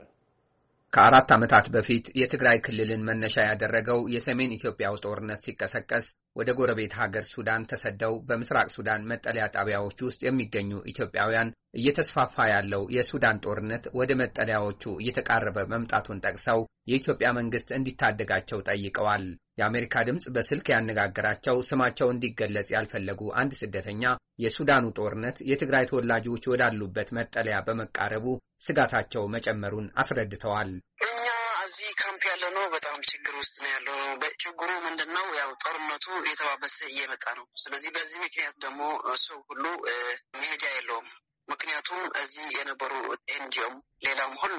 ከአራት ዓመታት በፊት የትግራይ ክልልን መነሻ ያደረገው የሰሜን ኢትዮጵያው ጦርነት ሲቀሰቀስ ወደ ጎረቤት ሀገር ሱዳን ተሰደው በምስራቅ ሱዳን መጠለያ ጣቢያዎች ውስጥ የሚገኙ ኢትዮጵያውያን እየተስፋፋ ያለው የሱዳን ጦርነት ወደ መጠለያዎቹ እየተቃረበ መምጣቱን ጠቅሰው የኢትዮጵያ መንግስት እንዲታደጋቸው ጠይቀዋል። የአሜሪካ ድምፅ በስልክ ያነጋገራቸው ስማቸው እንዲገለጽ ያልፈለጉ አንድ ስደተኛ የሱዳኑ ጦርነት የትግራይ ተወላጆች ወዳሉበት መጠለያ በመቃረቡ ስጋታቸው መጨመሩን አስረድተዋል። እኛ እዚህ ካምፕ ያለነው በጣም ችግር ውስጥ ነው ያለው። ችግሩ ምንድነው? ያው ጦርነቱ እየተባበሰ እየመጣ ነው። ስለዚህ በዚህ ምክንያት ደግሞ ሰው ሁሉ መሄጃ የለውም። ምክንያቱም እዚህ የነበሩ ኤንጂኦም ሌላም ሁሉ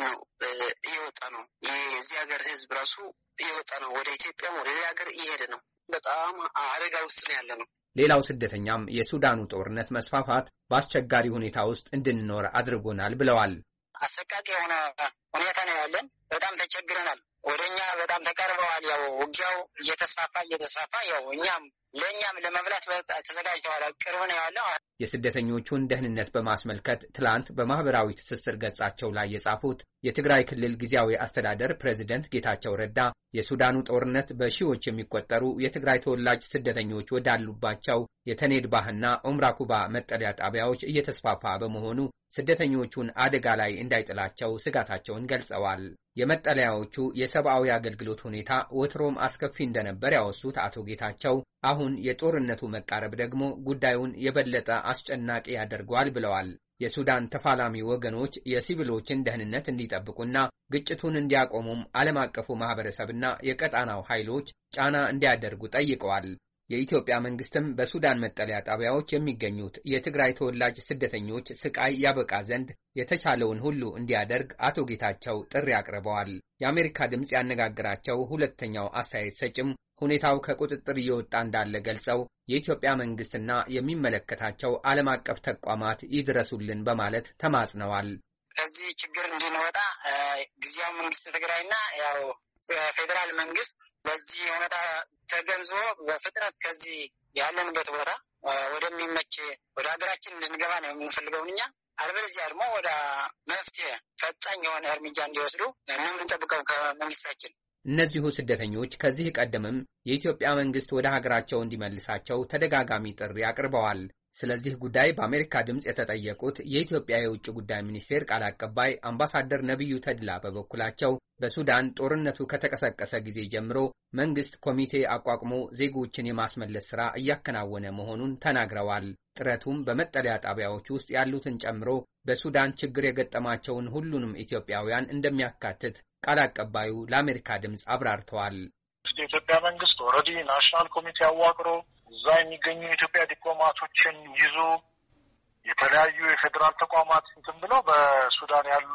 እየወጣ ነው። የዚህ ሀገር ህዝብ ራሱ እየወጣ ነው። ወደ ኢትዮጵያ ወደ ሌላ ሀገር እየሄደ ነው። በጣም አደጋ ውስጥ ነው ያለ ነው። ሌላው ስደተኛም የሱዳኑ ጦርነት መስፋፋት በአስቸጋሪ ሁኔታ ውስጥ እንድንኖር አድርጎናል ብለዋል። አሰቃቂ የሆነ ሁኔታ ነው ያለን። በጣም ተቸግረናል። ወደኛ በጣም ተቀርበዋል። ያው ውጊያው እየተስፋፋ እየተስፋፋ ያው እኛም ለእኛም ለመብላት ተዘጋጅተዋል። ቅርብ ነው ያለው። የስደተኞቹን ደህንነት በማስመልከት ትላንት በማህበራዊ ትስስር ገጻቸው ላይ የጻፉት የትግራይ ክልል ጊዜያዊ አስተዳደር ፕሬዝደንት ጌታቸው ረዳ የሱዳኑ ጦርነት በሺዎች የሚቆጠሩ የትግራይ ተወላጅ ስደተኞች ወዳሉባቸው የተኔድባህና ኦምራኩባ መጠለያ ጣቢያዎች እየተስፋፋ በመሆኑ ስደተኞቹን አደጋ ላይ እንዳይጥላቸው ስጋታቸውን ገልጸዋል። የመጠለያዎቹ የሰብአዊ አገልግሎት ሁኔታ ወትሮም አስከፊ እንደነበር ያወሱት አቶ ጌታቸው አሁን የጦርነቱ መቃረብ ደግሞ ጉዳዩን የበለጠ አስጨናቂ ያደርገዋል ብለዋል። የሱዳን ተፋላሚ ወገኖች የሲቪሎችን ደህንነት እንዲጠብቁና ግጭቱን እንዲያቆሙም ዓለም አቀፉ ማህበረሰብና የቀጣናው ኃይሎች ጫና እንዲያደርጉ ጠይቀዋል። የኢትዮጵያ መንግስትም በሱዳን መጠለያ ጣቢያዎች የሚገኙት የትግራይ ተወላጅ ስደተኞች ስቃይ ያበቃ ዘንድ የተቻለውን ሁሉ እንዲያደርግ አቶ ጌታቸው ጥሪ አቅርበዋል። የአሜሪካ ድምፅ ያነጋገራቸው ሁለተኛው አስተያየት ሰጭም ሁኔታው ከቁጥጥር እየወጣ እንዳለ ገልጸው የኢትዮጵያ መንግስትና የሚመለከታቸው ዓለም አቀፍ ተቋማት ይድረሱልን በማለት ተማጽነዋል። ከዚህ ችግር እንድንወጣ ጊዜያዊ መንግስት ትግራይና ያው ፌዴራል መንግስት በዚህ ሁኔታ ተገንዝቦ በፍጥነት ከዚህ ያለንበት ቦታ ወደሚመች ወደ ሀገራችን እንድንገባ ነው የምንፈልገው እኛ። አልበለዚያ ደግሞ ወደ መፍትሄ ፈጣኝ የሆነ እርምጃ እንዲወስዱ ነው የምንጠብቀው ከመንግስታችን። እነዚሁ ስደተኞች ከዚህ ቀደምም የኢትዮጵያ መንግስት ወደ ሀገራቸው እንዲመልሳቸው ተደጋጋሚ ጥሪ አቅርበዋል። ስለዚህ ጉዳይ በአሜሪካ ድምፅ የተጠየቁት የኢትዮጵያ የውጭ ጉዳይ ሚኒስቴር ቃል አቀባይ አምባሳደር ነቢዩ ተድላ በበኩላቸው በሱዳን ጦርነቱ ከተቀሰቀሰ ጊዜ ጀምሮ መንግስት ኮሚቴ አቋቁሞ ዜጎችን የማስመለስ ሥራ እያከናወነ መሆኑን ተናግረዋል። ጥረቱም በመጠለያ ጣቢያዎች ውስጥ ያሉትን ጨምሮ በሱዳን ችግር የገጠማቸውን ሁሉንም ኢትዮጵያውያን እንደሚያካትት ቃል አቀባዩ ለአሜሪካ ድምፅ አብራርተዋል። የኢትዮጵያ መንግስት ኦልሬዲ ናሽናል ኮሚቴ አዋቅሮ እዛ የሚገኙ የኢትዮጵያ ዲፕሎማቶችን ይዞ የተለያዩ የፌዴራል ተቋማት እንትን ብለው በሱዳን ያሉ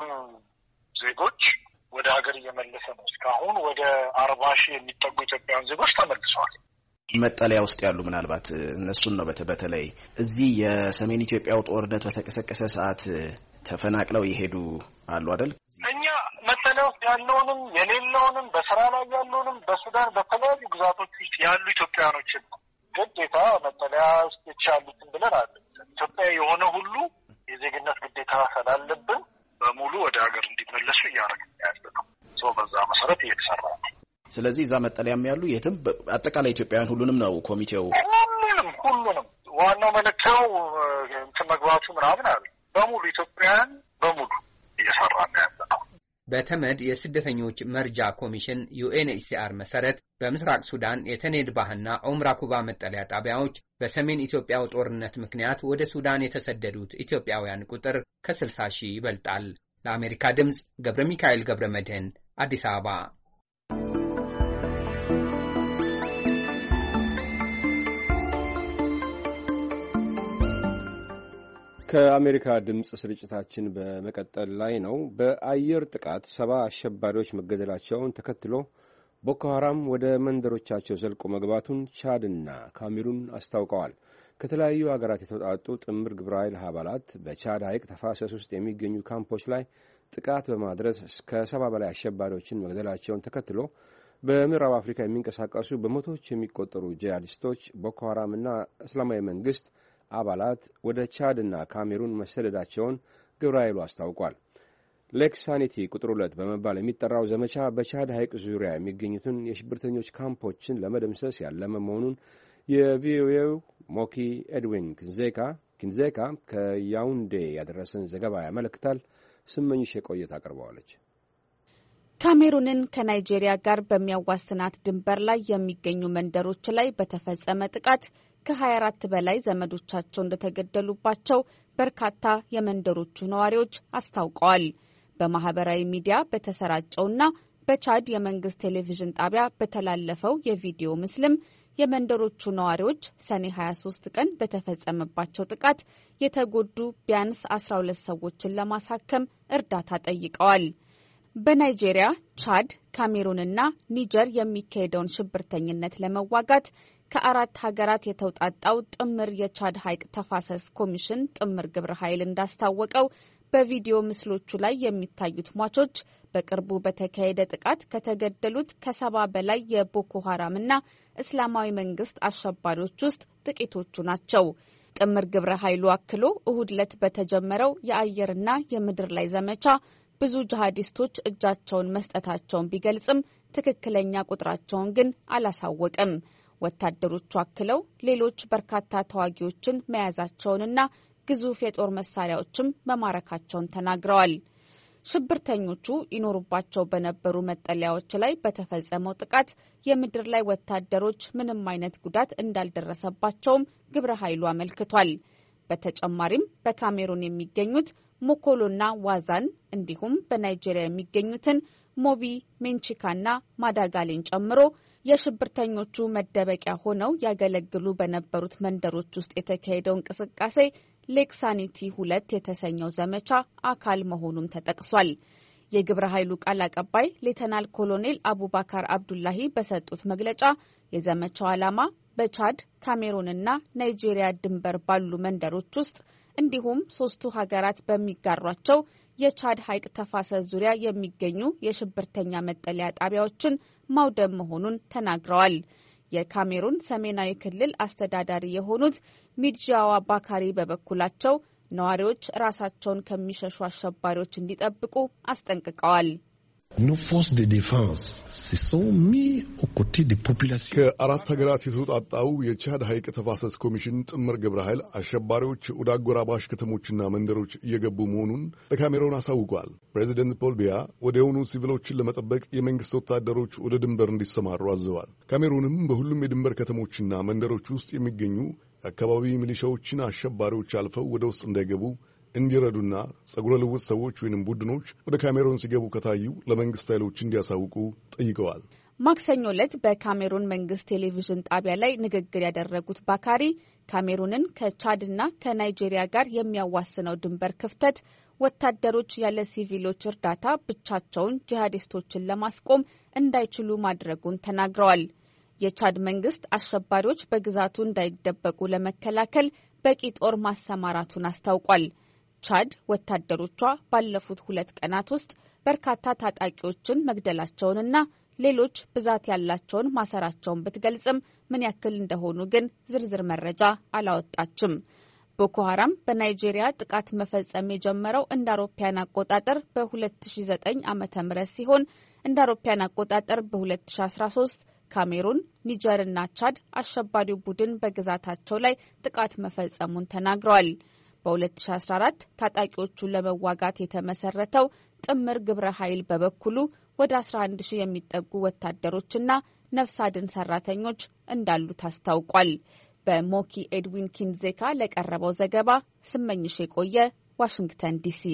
ዜጎች ወደ ሀገር እየመለሰ ነው። እስካሁን ወደ አርባ ሺህ የሚጠጉ ኢትዮጵያውያን ዜጎች ተመልሰዋል። መጠለያ ውስጥ ያሉ ምናልባት እነሱን ነው በተለይ እዚህ የሰሜን ኢትዮጵያው ጦርነት በተቀሰቀሰ ሰዓት ተፈናቅለው የሄዱ አሉ አይደል? እኛ መጠለያ ውስጥ ያለውንም የሌለውንም በስራ ላይ ያለውንም በሱዳን በተለያዩ ግዛቶች ውስጥ ያሉ ኢትዮጵያውያኖችን ግዴታ መጠለያ ውስጥ የቻሉትን ብለን አለ ኢትዮጵያ የሆነ ሁሉ የዜግነት ግዴታ ስላለብን በሙሉ ወደ ሀገር እንዲመለሱ እያደረግን ያለ ነው። ሰው በዛ መሰረት እየተሰራ ነው። ስለዚህ እዛ መጠለያም ያሉ የትም አጠቃላይ ኢትዮጵያውያን ሁሉንም ነው ኮሚቴው ሁሉንም ሁሉንም ዋናው መለኪያው እንትን መግባቱ ምናምን አለ በሙሉ ኢትዮጵያውያን በሙሉ እየሰራ ነው ያለ ነው። በተመድ የስደተኞች መርጃ ኮሚሽን ዩኤንኤችሲአር መሰረት በምስራቅ ሱዳን የተኔድባህና ኦምራኩባ መጠለያ ጣቢያዎች በሰሜን ኢትዮጵያው ጦርነት ምክንያት ወደ ሱዳን የተሰደዱት ኢትዮጵያውያን ቁጥር ከስልሳ ሺህ ይበልጣል። ለአሜሪካ ድምፅ ገብረ ሚካኤል ገብረ መድህን አዲስ አበባ። ከአሜሪካ ድምፅ ስርጭታችን በመቀጠል ላይ ነው። በአየር ጥቃት ሰባ አሸባሪዎች መገደላቸውን ተከትሎ ቦኮ ሐራም ወደ መንደሮቻቸው ዘልቆ መግባቱን ቻድና ካሜሩን አስታውቀዋል። ከተለያዩ አገራት የተውጣጡ ጥምር ግብረ ኃይል አባላት በቻድ ሐይቅ ተፋሰስ ውስጥ የሚገኙ ካምፖች ላይ ጥቃት በማድረስ እስከ ሰባ በላይ አሸባሪዎችን መግደላቸውን ተከትሎ በምዕራብ አፍሪካ የሚንቀሳቀሱ በመቶዎች የሚቆጠሩ ጂሃዲስቶች ቦኮ ሐራምና እስላማዊ መንግስት አባላት ወደ ቻድና ካሜሩን መሰደዳቸውን ግብረ ኃይሉ አስታውቋል። ሌክ ሳኒቲ ቁጥር ሁለት በመባል የሚጠራው ዘመቻ በቻድ ሐይቅ ዙሪያ የሚገኙትን የሽብርተኞች ካምፖችን ለመደምሰስ ያለመ መሆኑን የቪኦኤው ሞኪ ኤድዊን ኪንዜካ ኪንዜካ ከያውንዴ ያደረሰን ዘገባ ያመለክታል። ስመኝሽ የቆየት አቅርበዋለች። ካሜሩንን ከናይጄሪያ ጋር በሚያዋስናት ድንበር ላይ የሚገኙ መንደሮች ላይ በተፈጸመ ጥቃት ከሀያ አራት በላይ ዘመዶቻቸው እንደተገደሉባቸው በርካታ የመንደሮቹ ነዋሪዎች አስታውቀዋል። በማህበራዊ ሚዲያ በተሰራጨውና በቻድ የመንግስት ቴሌቪዥን ጣቢያ በተላለፈው የቪዲዮ ምስልም የመንደሮቹ ነዋሪዎች ሰኔ ሀያ ሶስት ቀን በተፈጸመባቸው ጥቃት የተጎዱ ቢያንስ አስራ ሁለት ሰዎችን ለማሳከም እርዳታ ጠይቀዋል። በናይጄሪያ፣ ቻድ፣ ካሜሩንና ኒጀር የሚካሄደውን ሽብርተኝነት ለመዋጋት ከአራት ሀገራት የተውጣጣው ጥምር የቻድ ሐይቅ ተፋሰስ ኮሚሽን ጥምር ግብረ ኃይል እንዳስታወቀው በቪዲዮ ምስሎቹ ላይ የሚታዩት ሟቾች በቅርቡ በተካሄደ ጥቃት ከተገደሉት ከሰባ በላይ የቦኮ ሐራምና እስላማዊ መንግስት አሸባሪዎች ውስጥ ጥቂቶቹ ናቸው። ጥምር ግብረ ኃይሉ አክሎ እሁድ ዕለት በተጀመረው የአየርና የምድር ላይ ዘመቻ ብዙ ጂሃዲስቶች እጃቸውን መስጠታቸውን ቢገልጽም ትክክለኛ ቁጥራቸውን ግን አላሳወቅም። ወታደሮቹ አክለው ሌሎች በርካታ ተዋጊዎችን መያዛቸውንና ግዙፍ የጦር መሳሪያዎችም መማረካቸውን ተናግረዋል። ሽብርተኞቹ ይኖሩባቸው በነበሩ መጠለያዎች ላይ በተፈጸመው ጥቃት የምድር ላይ ወታደሮች ምንም አይነት ጉዳት እንዳልደረሰባቸውም ግብረ ኃይሉ አመልክቷል። በተጨማሪም በካሜሩን የሚገኙት ሞኮሎና ዋዛን እንዲሁም በናይጄሪያ የሚገኙትን ሞቢ፣ ሜንቺካና ማዳጋሌን ጨምሮ የሽብርተኞቹ መደበቂያ ሆነው ያገለግሉ በነበሩት መንደሮች ውስጥ የተካሄደው እንቅስቃሴ ሌክ ሳኒቲ ሁለት የተሰኘው ዘመቻ አካል መሆኑም ተጠቅሷል። የግብረ ኃይሉ ቃል አቀባይ ሌተናል ኮሎኔል አቡባካር አብዱላሂ በሰጡት መግለጫ የዘመቻው ዓላማ በቻድ ካሜሩንና ናይጄሪያ ድንበር ባሉ መንደሮች ውስጥ እንዲሁም ሶስቱ ሀገራት በሚጋሯቸው የቻድ ሐይቅ ተፋሰስ ዙሪያ የሚገኙ የሽብርተኛ መጠለያ ጣቢያዎችን ማውደም መሆኑን ተናግረዋል። የካሜሩን ሰሜናዊ ክልል አስተዳዳሪ የሆኑት ሚድጃዋ ባካሪ በበኩላቸው ነዋሪዎች ራሳቸውን ከሚሸሹ አሸባሪዎች እንዲጠብቁ አስጠንቅቀዋል። ከአራት ሀገራት የተውጣጣው የቻድ ሐይቅ ተፋሰስ ኮሚሽን ጥምር ግብረ ኃይል አሸባሪዎች ወደ አጎራባሽ ከተሞችና መንደሮች እየገቡ መሆኑን ለካሜሮን አሳውቋል። ፕሬዚደንት ፖል ቢያ ወዲያውኑ ሲቪሎችን ለመጠበቅ የመንግስት ወታደሮች ወደ ድንበር እንዲሰማሩ አዘዋል። ካሜሩንም በሁሉም የድንበር ከተሞችና መንደሮች ውስጥ የሚገኙ የአካባቢ ሚሊሻዎችን አሸባሪዎች አልፈው ወደ ውስጥ እንዳይገቡ እንዲረዱና ጸጉረ ልውጥ ሰዎች ወይንም ቡድኖች ወደ ካሜሩን ሲገቡ ከታዩ ለመንግስት ኃይሎች እንዲያሳውቁ ጠይቀዋል። ማክሰኞ ዕለት በካሜሩን መንግስት ቴሌቪዥን ጣቢያ ላይ ንግግር ያደረጉት ባካሪ ካሜሩንን ከቻድና ከናይጄሪያ ጋር የሚያዋስነው ድንበር ክፍተት ወታደሮች ያለ ሲቪሎች እርዳታ ብቻቸውን ጂሃዲስቶችን ለማስቆም እንዳይችሉ ማድረጉን ተናግረዋል። የቻድ መንግስት አሸባሪዎች በግዛቱ እንዳይደበቁ ለመከላከል በቂ ጦር ማሰማራቱን አስታውቋል። ቻድ ወታደሮቿ ባለፉት ሁለት ቀናት ውስጥ በርካታ ታጣቂዎችን መግደላቸውንና ሌሎች ብዛት ያላቸውን ማሰራቸውን ብትገልጽም ምን ያክል እንደሆኑ ግን ዝርዝር መረጃ አላወጣችም። ቦኮ ሐራም በናይጄሪያ ጥቃት መፈጸም የጀመረው እንደ አውሮፓውያን አቆጣጠር በሁለት ሺ ዘጠኝ ዓመተ ምህረት ሲሆን እንደ አውሮፓውያን አቆጣጠር በሁለት ሺ አስራ ሶስት ካሜሩን፣ ኒጀርና ቻድ አሸባሪው ቡድን በግዛታቸው ላይ ጥቃት መፈጸሙን ተናግረዋል። በሁለት ሺ አስራ አራት ታጣቂዎቹን ለመዋጋት የተመሰረተው ጥምር ግብረ ኃይል በበኩሉ ወደ አስራ አንድ ሺህ የሚጠጉ ወታደሮችና ነፍስ አድን ሰራተኞች እንዳሉት አስታውቋል። በሞኪ ኤድዊን ኪንዜካ ለቀረበው ዘገባ ስመኝሽ የቆየ ዋሽንግተን ዲሲ።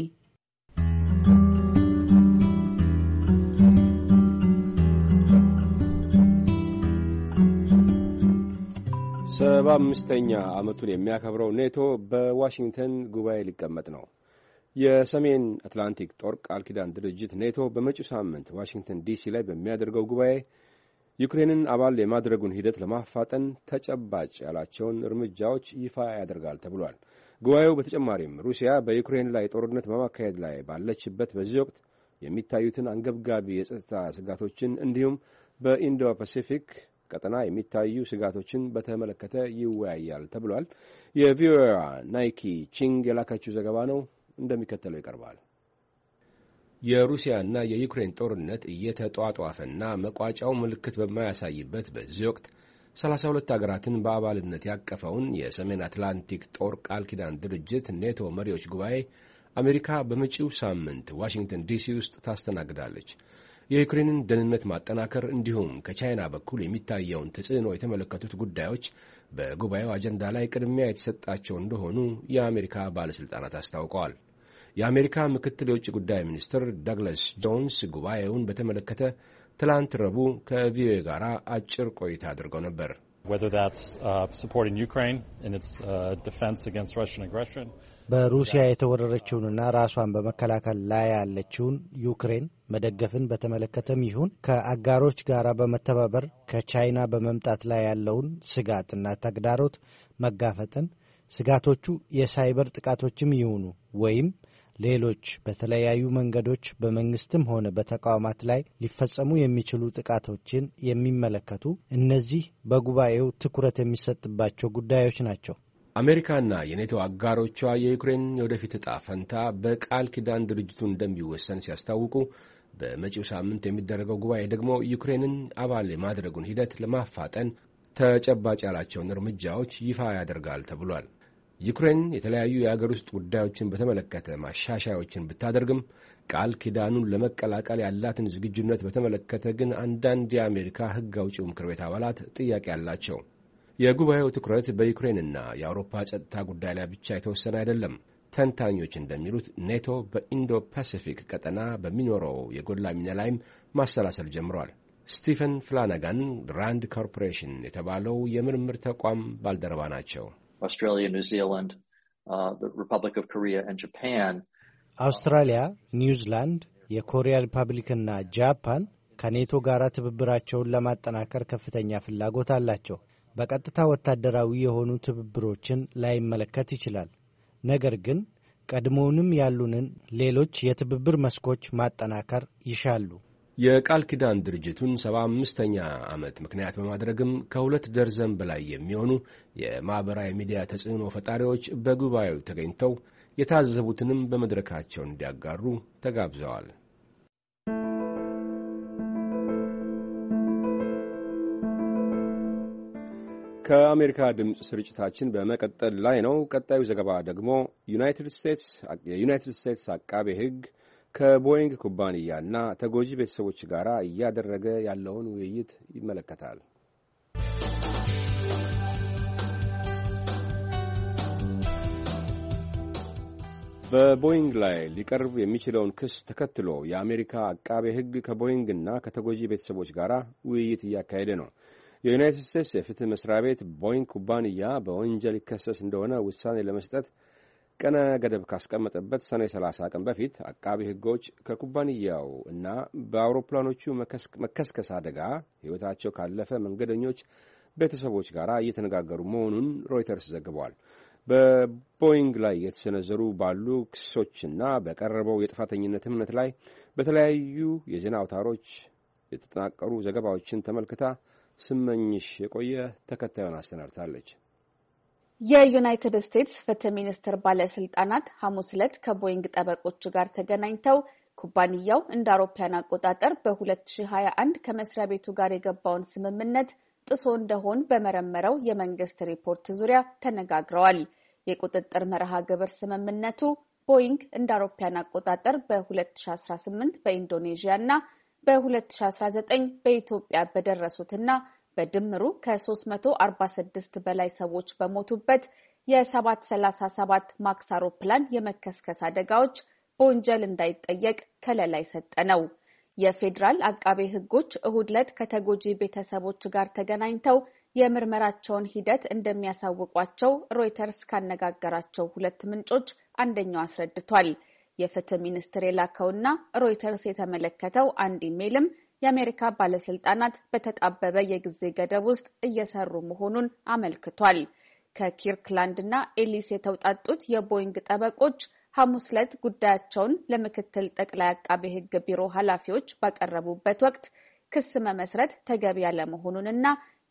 ሰባ አምስተኛ ዓመቱን የሚያከብረው ኔቶ በዋሽንግተን ጉባኤ ሊቀመጥ ነው። የሰሜን አትላንቲክ ጦር ቃል ኪዳን ድርጅት ኔቶ በመጪው ሳምንት ዋሽንግተን ዲሲ ላይ በሚያደርገው ጉባኤ ዩክሬንን አባል የማድረጉን ሂደት ለማፋጠን ተጨባጭ ያላቸውን እርምጃዎች ይፋ ያደርጋል ተብሏል። ጉባኤው በተጨማሪም ሩሲያ በዩክሬን ላይ ጦርነት በማካሄድ ላይ ባለችበት በዚህ ወቅት የሚታዩትን አንገብጋቢ የጸጥታ ስጋቶችን እንዲሁም በኢንዶ ፓሲፊክ ቀጠና የሚታዩ ስጋቶችን በተመለከተ ይወያያል ተብሏል። የቪኦኤ ናይኪ ቺንግ የላካችው ዘገባ ነው፣ እንደሚከተለው ይቀርባል። የሩሲያና የዩክሬን ጦርነት እየተጧጧፈና መቋጫው ምልክት በማያሳይበት በዚህ ወቅት ሰላሳ ሁለት ሀገራትን በአባልነት ያቀፈውን የሰሜን አትላንቲክ ጦር ቃል ኪዳን ድርጅት ኔቶ መሪዎች ጉባኤ አሜሪካ በመጪው ሳምንት ዋሽንግተን ዲሲ ውስጥ ታስተናግዳለች። የዩክሬንን ደህንነት ማጠናከር እንዲሁም ከቻይና በኩል የሚታየውን ተጽዕኖ የተመለከቱት ጉዳዮች በጉባኤው አጀንዳ ላይ ቅድሚያ የተሰጣቸው እንደሆኑ የአሜሪካ ባለሥልጣናት አስታውቀዋል። የአሜሪካ ምክትል የውጭ ጉዳይ ሚኒስትር ዳግላስ ጆንስ ጉባኤውን በተመለከተ ትላንት ረቡዕ ከቪኦኤ ጋር አጭር ቆይታ አድርገው ነበር። በሩሲያ የተወረረችውንና ራሷን በመከላከል ላይ ያለችውን ዩክሬን መደገፍን በተመለከተም ይሁን ከአጋሮች ጋር በመተባበር ከቻይና በመምጣት ላይ ያለውን ስጋትና ተግዳሮት መጋፈጥን፣ ስጋቶቹ የሳይበር ጥቃቶችም ይሁኑ ወይም ሌሎች በተለያዩ መንገዶች በመንግስትም ሆነ በተቋማት ላይ ሊፈጸሙ የሚችሉ ጥቃቶችን የሚመለከቱ እነዚህ በጉባኤው ትኩረት የሚሰጥባቸው ጉዳዮች ናቸው። አሜሪካና የኔቶ አጋሮቿ የዩክሬን የወደፊት ዕጣ ፈንታ በቃል ኪዳን ድርጅቱ እንደሚወሰን ሲያስታውቁ፣ በመጪው ሳምንት የሚደረገው ጉባኤ ደግሞ ዩክሬንን አባል የማድረጉን ሂደት ለማፋጠን ተጨባጭ ያላቸውን እርምጃዎች ይፋ ያደርጋል ተብሏል። ዩክሬን የተለያዩ የአገር ውስጥ ጉዳዮችን በተመለከተ ማሻሻያዎችን ብታደርግም ቃል ኪዳኑን ለመቀላቀል ያላትን ዝግጁነት በተመለከተ ግን አንዳንድ የአሜሪካ ሕግ አውጪው ምክር ቤት አባላት ጥያቄ አላቸው። የጉባኤው ትኩረት በዩክሬንና የአውሮፓ ጸጥታ ጉዳይ ላይ ብቻ የተወሰነ አይደለም። ተንታኞች እንደሚሉት ኔቶ በኢንዶ ፓሲፊክ ቀጠና በሚኖረው የጎላ ሚና ላይም ማሰላሰል ጀምሯል። ስቲፈን ፍላናጋን ራንድ ኮርፖሬሽን የተባለው የምርምር ተቋም ባልደረባ ናቸው። Australia, New Zealand, uh, the Republic of Korea and Japan. አውስትራሊያ፣ ኒውዚላንድ፣ የኮሪያ ሪፐብሊክና ጃፓን ከኔቶ ጋር ትብብራቸውን ለማጠናከር ከፍተኛ ፍላጎት አላቸው። በቀጥታ ወታደራዊ የሆኑ ትብብሮችን ላይመለከት ይችላል። ነገር ግን ቀድሞውንም ያሉንን ሌሎች የትብብር መስኮች ማጠናከር ይሻሉ። የቃል ኪዳን ድርጅቱን ሰባ አምስተኛ ዓመት ምክንያት በማድረግም ከሁለት ደርዘን በላይ የሚሆኑ የማኅበራዊ ሚዲያ ተጽዕኖ ፈጣሪዎች በጉባኤው ተገኝተው የታዘቡትንም በመድረካቸው እንዲያጋሩ ተጋብዘዋል። ከአሜሪካ ድምፅ ስርጭታችን በመቀጠል ላይ ነው። ቀጣዩ ዘገባ ደግሞ ዩናይትድ ስቴትስ የዩናይትድ ስቴትስ አቃቤ ሕግ ከቦይንግ ኩባንያና ተጎጂ ቤተሰቦች ጋር እያደረገ ያለውን ውይይት ይመለከታል። በቦይንግ ላይ ሊቀርብ የሚችለውን ክስ ተከትሎ የአሜሪካ አቃቤ ሕግ ከቦይንግና ከተጎጂ ቤተሰቦች ጋር ውይይት እያካሄደ ነው። የዩናይትድ ስቴትስ የፍትህ መስሪያ ቤት ቦይንግ ኩባንያ በወንጀል ይከሰስ እንደሆነ ውሳኔ ለመስጠት ቀነ ገደብ ካስቀመጠበት ሰኔ ሰላሳ ቀን በፊት አቃቢ ሕጎች ከኩባንያው እና በአውሮፕላኖቹ መከስከስ አደጋ ሕይወታቸው ካለፈ መንገደኞች ቤተሰቦች ጋር እየተነጋገሩ መሆኑን ሮይተርስ ዘግቧል። በቦይንግ ላይ የተሰነዘሩ ባሉ ክሶችና በቀረበው የጥፋተኝነት እምነት ላይ በተለያዩ የዜና አውታሮች የተጠናቀሩ ዘገባዎችን ተመልክታ ስመኝሽ የቆየ ተከታዩን አሰናድታለች። የዩናይትድ ስቴትስ ፍትህ ሚኒስቴር ባለስልጣናት ሐሙስ ዕለት ከቦይንግ ጠበቆች ጋር ተገናኝተው ኩባንያው እንደ አውሮፓውያን አቆጣጠር በሁለት ሺህ ሀያ አንድ ከመስሪያ ቤቱ ጋር የገባውን ስምምነት ጥሶ እንደሆን በመረመረው የመንግስት ሪፖርት ዙሪያ ተነጋግረዋል። የቁጥጥር መርሃ ግብር ስምምነቱ ቦይንግ እንደ አውሮፓውያን አቆጣጠር በሁለት ሺህ አስራ ስምንት በኢንዶኔዥያ እና በሁለት ሺህ አስራ ዘጠኝ በኢትዮጵያ በደረሱትና በድምሩ ከሶስት መቶ አርባ ስድስት በላይ ሰዎች በሞቱበት የሰባት ሰላሳ ሰባት ማክስ አውሮፕላን የመከስከስ አደጋዎች በወንጀል እንዳይጠየቅ ከለላ የሰጠ ነው። የፌዴራል አቃቤ ሕጎች እሁድ ዕለት ከተጎጂ ቤተሰቦች ጋር ተገናኝተው የምርመራቸውን ሂደት እንደሚያሳውቋቸው ሮይተርስ ካነጋገራቸው ሁለት ምንጮች አንደኛው አስረድቷል። የፍትህ ሚኒስቴር የላከውና ሮይተርስ የተመለከተው አንድ ኢሜይልም የአሜሪካ ባለስልጣናት በተጣበበ የጊዜ ገደብ ውስጥ እየሰሩ መሆኑን አመልክቷል። ከኪርክላንድና ኤሊስ የተውጣጡት የቦይንግ ጠበቆች ሐሙስ ዕለት ጉዳያቸውን ለምክትል ጠቅላይ አቃቤ ሕግ ቢሮ ኃላፊዎች ባቀረቡበት ወቅት ክስ መመስረት ተገቢ ያለመሆኑንና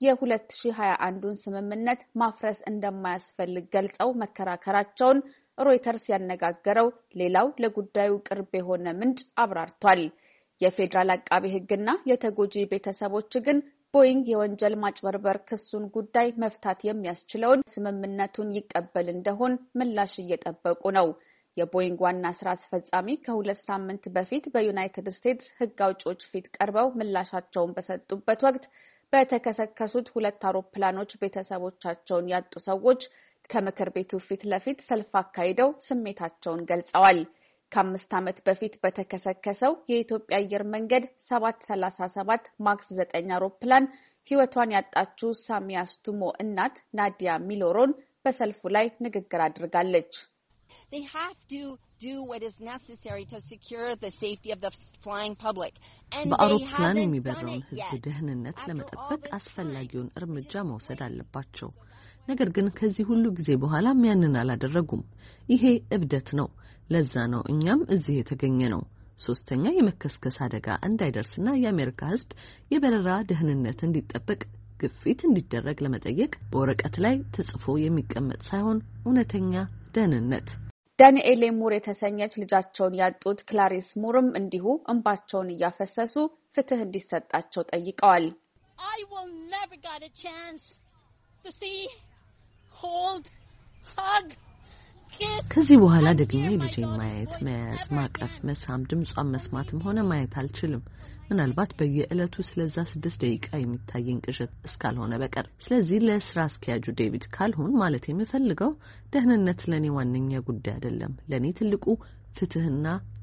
የ2021ን ስምምነት ማፍረስ እንደማያስፈልግ ገልጸው መከራከራቸውን ሮይተርስ ያነጋገረው ሌላው ለጉዳዩ ቅርብ የሆነ ምንጭ አብራርቷል። የፌዴራል አቃቤ ሕግና የተጎጂ ቤተሰቦች ግን ቦይንግ የወንጀል ማጭበርበር ክሱን ጉዳይ መፍታት የሚያስችለውን ስምምነቱን ይቀበል እንደሆን ምላሽ እየጠበቁ ነው። የቦይንግ ዋና ስራ አስፈጻሚ ከሁለት ሳምንት በፊት በዩናይትድ ስቴትስ ሕግ አውጪዎች ፊት ቀርበው ምላሻቸውን በሰጡበት ወቅት በተከሰከሱት ሁለት አውሮፕላኖች ቤተሰቦቻቸውን ያጡ ሰዎች ከምክር ቤቱ ፊት ለፊት ሰልፍ አካሂደው ስሜታቸውን ገልጸዋል። ከአምስት ዓመት በፊት በተከሰከሰው የኢትዮጵያ አየር መንገድ ሰባት ሰላሳ ሰባት ማክስ ዘጠኝ አውሮፕላን ሕይወቷን ያጣችው ሳሚያስቱሞ እናት ናዲያ ሚሎሮን በሰልፉ ላይ ንግግር አድርጋለች። They have to do what is necessary to secure the safety of the flying public. በአውሮፕላን የሚበረውን ሕዝብ ደህንነት ለመጠበቅ አስፈላጊውን እርምጃ መውሰድ አለባቸው። ነገር ግን ከዚህ ሁሉ ጊዜ በኋላም ያንን አላደረጉም። ይሄ እብደት ነው። ለዛ ነው እኛም እዚህ የተገኘ ነው። ሶስተኛ የመከስከስ አደጋ እንዳይደርስና የአሜሪካ ሕዝብ የበረራ ደህንነት እንዲጠበቅ ግፊት እንዲደረግ ለመጠየቅ በወረቀት ላይ ተጽፎ የሚቀመጥ ሳይሆን እውነተኛ ደህንነት። ዳንኤል ሙር የተሰኘች ልጃቸውን ያጡት ክላሪስ ሙርም እንዲሁ እንባቸውን እያፈሰሱ ፍትህ እንዲሰጣቸው ጠይቀዋል። I will never get a chance to see, hold, hug, kiss. ከዚህ በኋላ ደግሞ ልጄን ማየት፣ መያዝ፣ ማቀፍ፣ መሳም፣ ድምጿን መስማትም ሆነ ማየት አልችልም። ምናልባት በየዕለቱ ስለዛ ስድስት ደቂቃ የሚታየኝ ቅዠት እስካልሆነ በቀር። ስለዚህ ለስራ አስኪያጁ ዴቪድ ካልሆን ማለት የምፈልገው ደህንነት ለኔ ዋነኛ ጉዳይ አይደለም። ለኔ ትልቁ ፍትህና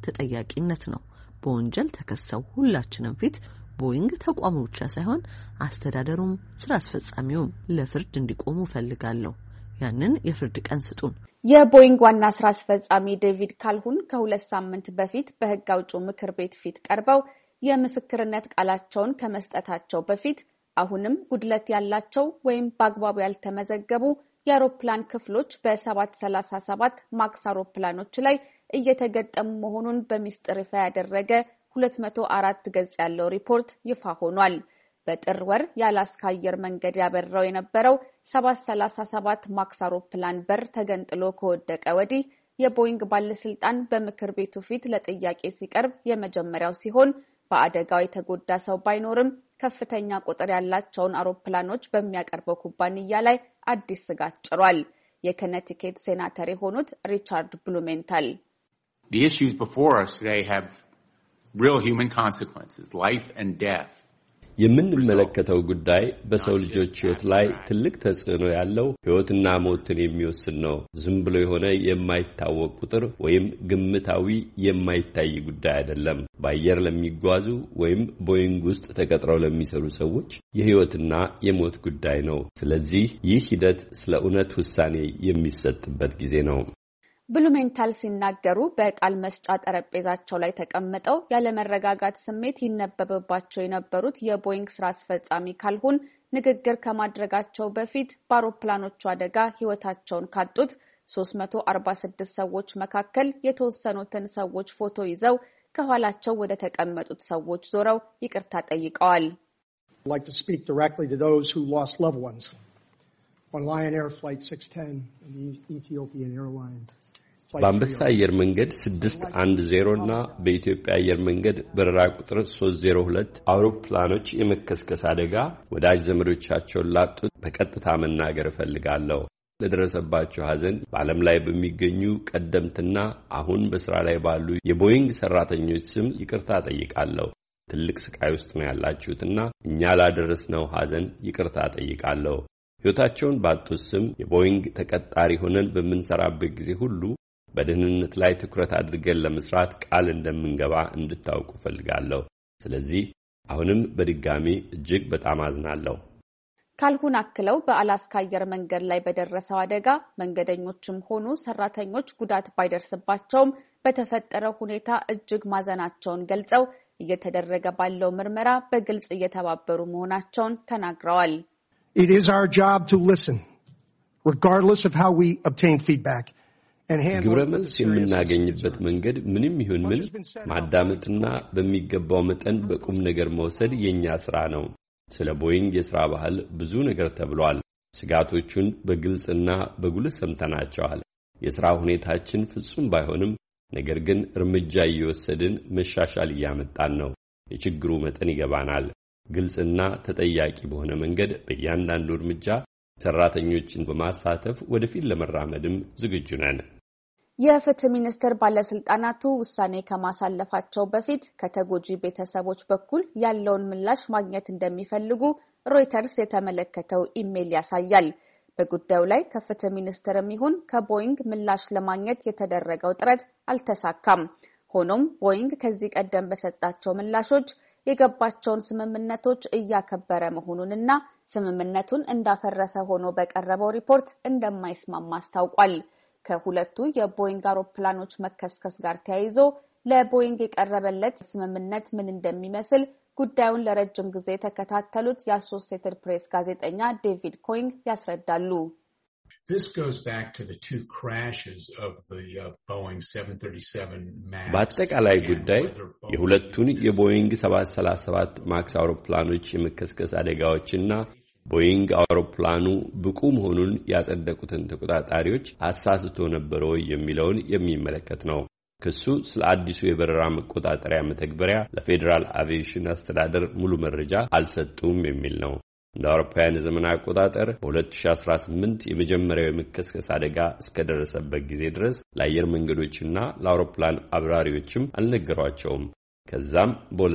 ተጠያቂነት ነው። በወንጀል ተከሰው ሁላችንም ፊት ቦይንግ ተቋሙ ብቻ ሳይሆን አስተዳደሩም ስራ አስፈጻሚውም ለፍርድ እንዲቆሙ ፈልጋለሁ። ያንን የፍርድ ቀን ስጡን። የቦይንግ ዋና ስራ አስፈጻሚ ዴቪድ ካልሁን ከሁለት ሳምንት በፊት በህግ አውጪው ምክር ቤት ፊት ቀርበው የምስክርነት ቃላቸውን ከመስጠታቸው በፊት አሁንም ጉድለት ያላቸው ወይም በአግባቡ ያልተመዘገቡ የአውሮፕላን ክፍሎች በሰባት ሰላሳ ሰባት ማክስ አውሮፕላኖች ላይ እየተገጠሙ መሆኑን በሚስጥር ይፋ ያደረገ ሁለት መቶ አራት ገጽ ያለው ሪፖርት ይፋ ሆኗል። በጥር ወር የአላስካ አየር መንገድ ያበረው የነበረው ሰባት ሰላሳ ሰባት ማክስ አውሮፕላን በር ተገንጥሎ ከወደቀ ወዲህ የቦይንግ ባለስልጣን በምክር ቤቱ ፊት ለጥያቄ ሲቀርብ የመጀመሪያው ሲሆን በአደጋው የተጎዳ ሰው ባይኖርም ከፍተኛ ቁጥር ያላቸውን አውሮፕላኖች በሚያቀርበው ኩባንያ ላይ አዲስ ስጋት ጭሯል። የኮኔቲኬት ሴናተር የሆኑት ሪቻርድ ብሉሜንታል The issues before us today have real human consequences, life and death. የምንመለከተው ጉዳይ በሰው ልጆች ሕይወት ላይ ትልቅ ተጽዕኖ ያለው ሕይወትና ሞትን የሚወስን ነው። ዝም ብሎ የሆነ የማይታወቅ ቁጥር ወይም ግምታዊ የማይታይ ጉዳይ አይደለም። በአየር ለሚጓዙ ወይም ቦይንግ ውስጥ ተቀጥረው ለሚሰሩ ሰዎች የሕይወትና የሞት ጉዳይ ነው። ስለዚህ ይህ ሂደት ስለ እውነት ውሳኔ የሚሰጥበት ጊዜ ነው። ብሉሜንታል ሲናገሩ በቃል መስጫ ጠረጴዛቸው ላይ ተቀምጠው ያለመረጋጋት ስሜት ይነበብባቸው የነበሩት የቦይንግ ስራ አስፈጻሚ ካልሁን ንግግር ከማድረጋቸው በፊት በአውሮፕላኖቹ አደጋ ሕይወታቸውን ካጡት ሶስት መቶ አርባ ስድስት ሰዎች መካከል የተወሰኑትን ሰዎች ፎቶ ይዘው ከኋላቸው ወደ ተቀመጡት ሰዎች ዞረው ይቅርታ ጠይቀዋል። I'd like to speak directly to those who lost loved ones on Lion Air Flight six ten and the Ethiopian Airlines. በአንበሳ አየር መንገድ ስድስት አንድ ዜሮ እና በኢትዮጵያ አየር መንገድ በረራ ቁጥር ሶስት ዜሮ ሁለት አውሮፕላኖች የመከስከስ አደጋ ወዳጅ ዘመዶቻቸውን ላጡት በቀጥታ መናገር እፈልጋለሁ። ለደረሰባቸው ሐዘን በዓለም ላይ በሚገኙ ቀደምትና አሁን በስራ ላይ ባሉ የቦይንግ ሰራተኞች ስም ይቅርታ ጠይቃለሁ። ትልቅ ስቃይ ውስጥ ነው ያላችሁትና እኛ ላደረስነው ሐዘን ይቅርታ ጠይቃለሁ። ሕይወታቸውን ባጡት ስም የቦይንግ ተቀጣሪ ሆነን በምንሰራበት ጊዜ ሁሉ በደህንነት ላይ ትኩረት አድርገን ለመስራት ቃል እንደምንገባ እንድታውቁ ፈልጋለሁ። ስለዚህ አሁንም በድጋሚ እጅግ በጣም አዝናለሁ። ካልሁን አክለው በአላስካ አየር መንገድ ላይ በደረሰው አደጋ መንገደኞችም ሆኑ ሰራተኞች ጉዳት ባይደርስባቸውም በተፈጠረው ሁኔታ እጅግ ማዘናቸውን ገልጸው እየተደረገ ባለው ምርመራ በግልጽ እየተባበሩ መሆናቸውን ተናግረዋል። It is our job to listen, regardless of how we obtain feedback, ግብረ መልስ የምናገኝበት መንገድ ምንም ይሁን ምን ማዳመጥና በሚገባው መጠን በቁም ነገር መውሰድ የኛ ሥራ ነው። ስለ ቦይንግ የሥራ ባህል ብዙ ነገር ተብሏል። ስጋቶቹን በግልጽና በጉልህ ሰምተናቸዋል። የሥራ ሁኔታችን ፍጹም ባይሆንም ነገር ግን እርምጃ እየወሰድን መሻሻል እያመጣን ነው። የችግሩ መጠን ይገባናል። ግልጽና ተጠያቂ በሆነ መንገድ በእያንዳንዱ እርምጃ ሰራተኞችን በማሳተፍ ወደፊት ለመራመድም ዝግጁ ነን። የፍትህ ሚኒስቴር ባለስልጣናቱ ውሳኔ ከማሳለፋቸው በፊት ከተጎጂ ቤተሰቦች በኩል ያለውን ምላሽ ማግኘት እንደሚፈልጉ ሮይተርስ የተመለከተው ኢሜይል ያሳያል። በጉዳዩ ላይ ከፍትህ ሚኒስቴርም ይሁን ከቦይንግ ምላሽ ለማግኘት የተደረገው ጥረት አልተሳካም። ሆኖም ቦይንግ ከዚህ ቀደም በሰጣቸው ምላሾች የገባቸውን ስምምነቶች እያከበረ መሆኑንና ስምምነቱን እንዳፈረሰ ሆኖ በቀረበው ሪፖርት እንደማይስማማ አስታውቋል። ከሁለቱ የቦይንግ አውሮፕላኖች መከስከስ ጋር ተያይዞ ለቦይንግ የቀረበለት ስምምነት ምን እንደሚመስል ጉዳዩን ለረጅም ጊዜ የተከታተሉት የአሶሲኤትድ ፕሬስ ጋዜጠኛ ዴቪድ ኮይንግ ያስረዳሉ። በአጠቃላይ ጉዳይ የሁለቱን የቦይንግ ሰባት ሰላሳ ሰባት ማክስ አውሮፕላኖች የመከስከስ አደጋዎችና ቦይንግ አውሮፕላኑ ብቁ መሆኑን ያጸደቁትን ተቆጣጣሪዎች አሳስቶ ነበር ወይ የሚለውን የሚመለከት ነው። ክሱ ስለ አዲሱ የበረራ መቆጣጠሪያ መተግበሪያ ለፌዴራል አቪዬሽን አስተዳደር ሙሉ መረጃ አልሰጡም የሚል ነው። እንደ አውሮፓውያን ዘመን አቆጣጠር በ2018 የመጀመሪያው የመከስከስ አደጋ እስከደረሰበት ጊዜ ድረስ ለአየር መንገዶችና ለአውሮፕላን አብራሪዎችም አልነገሯቸውም። ከዛም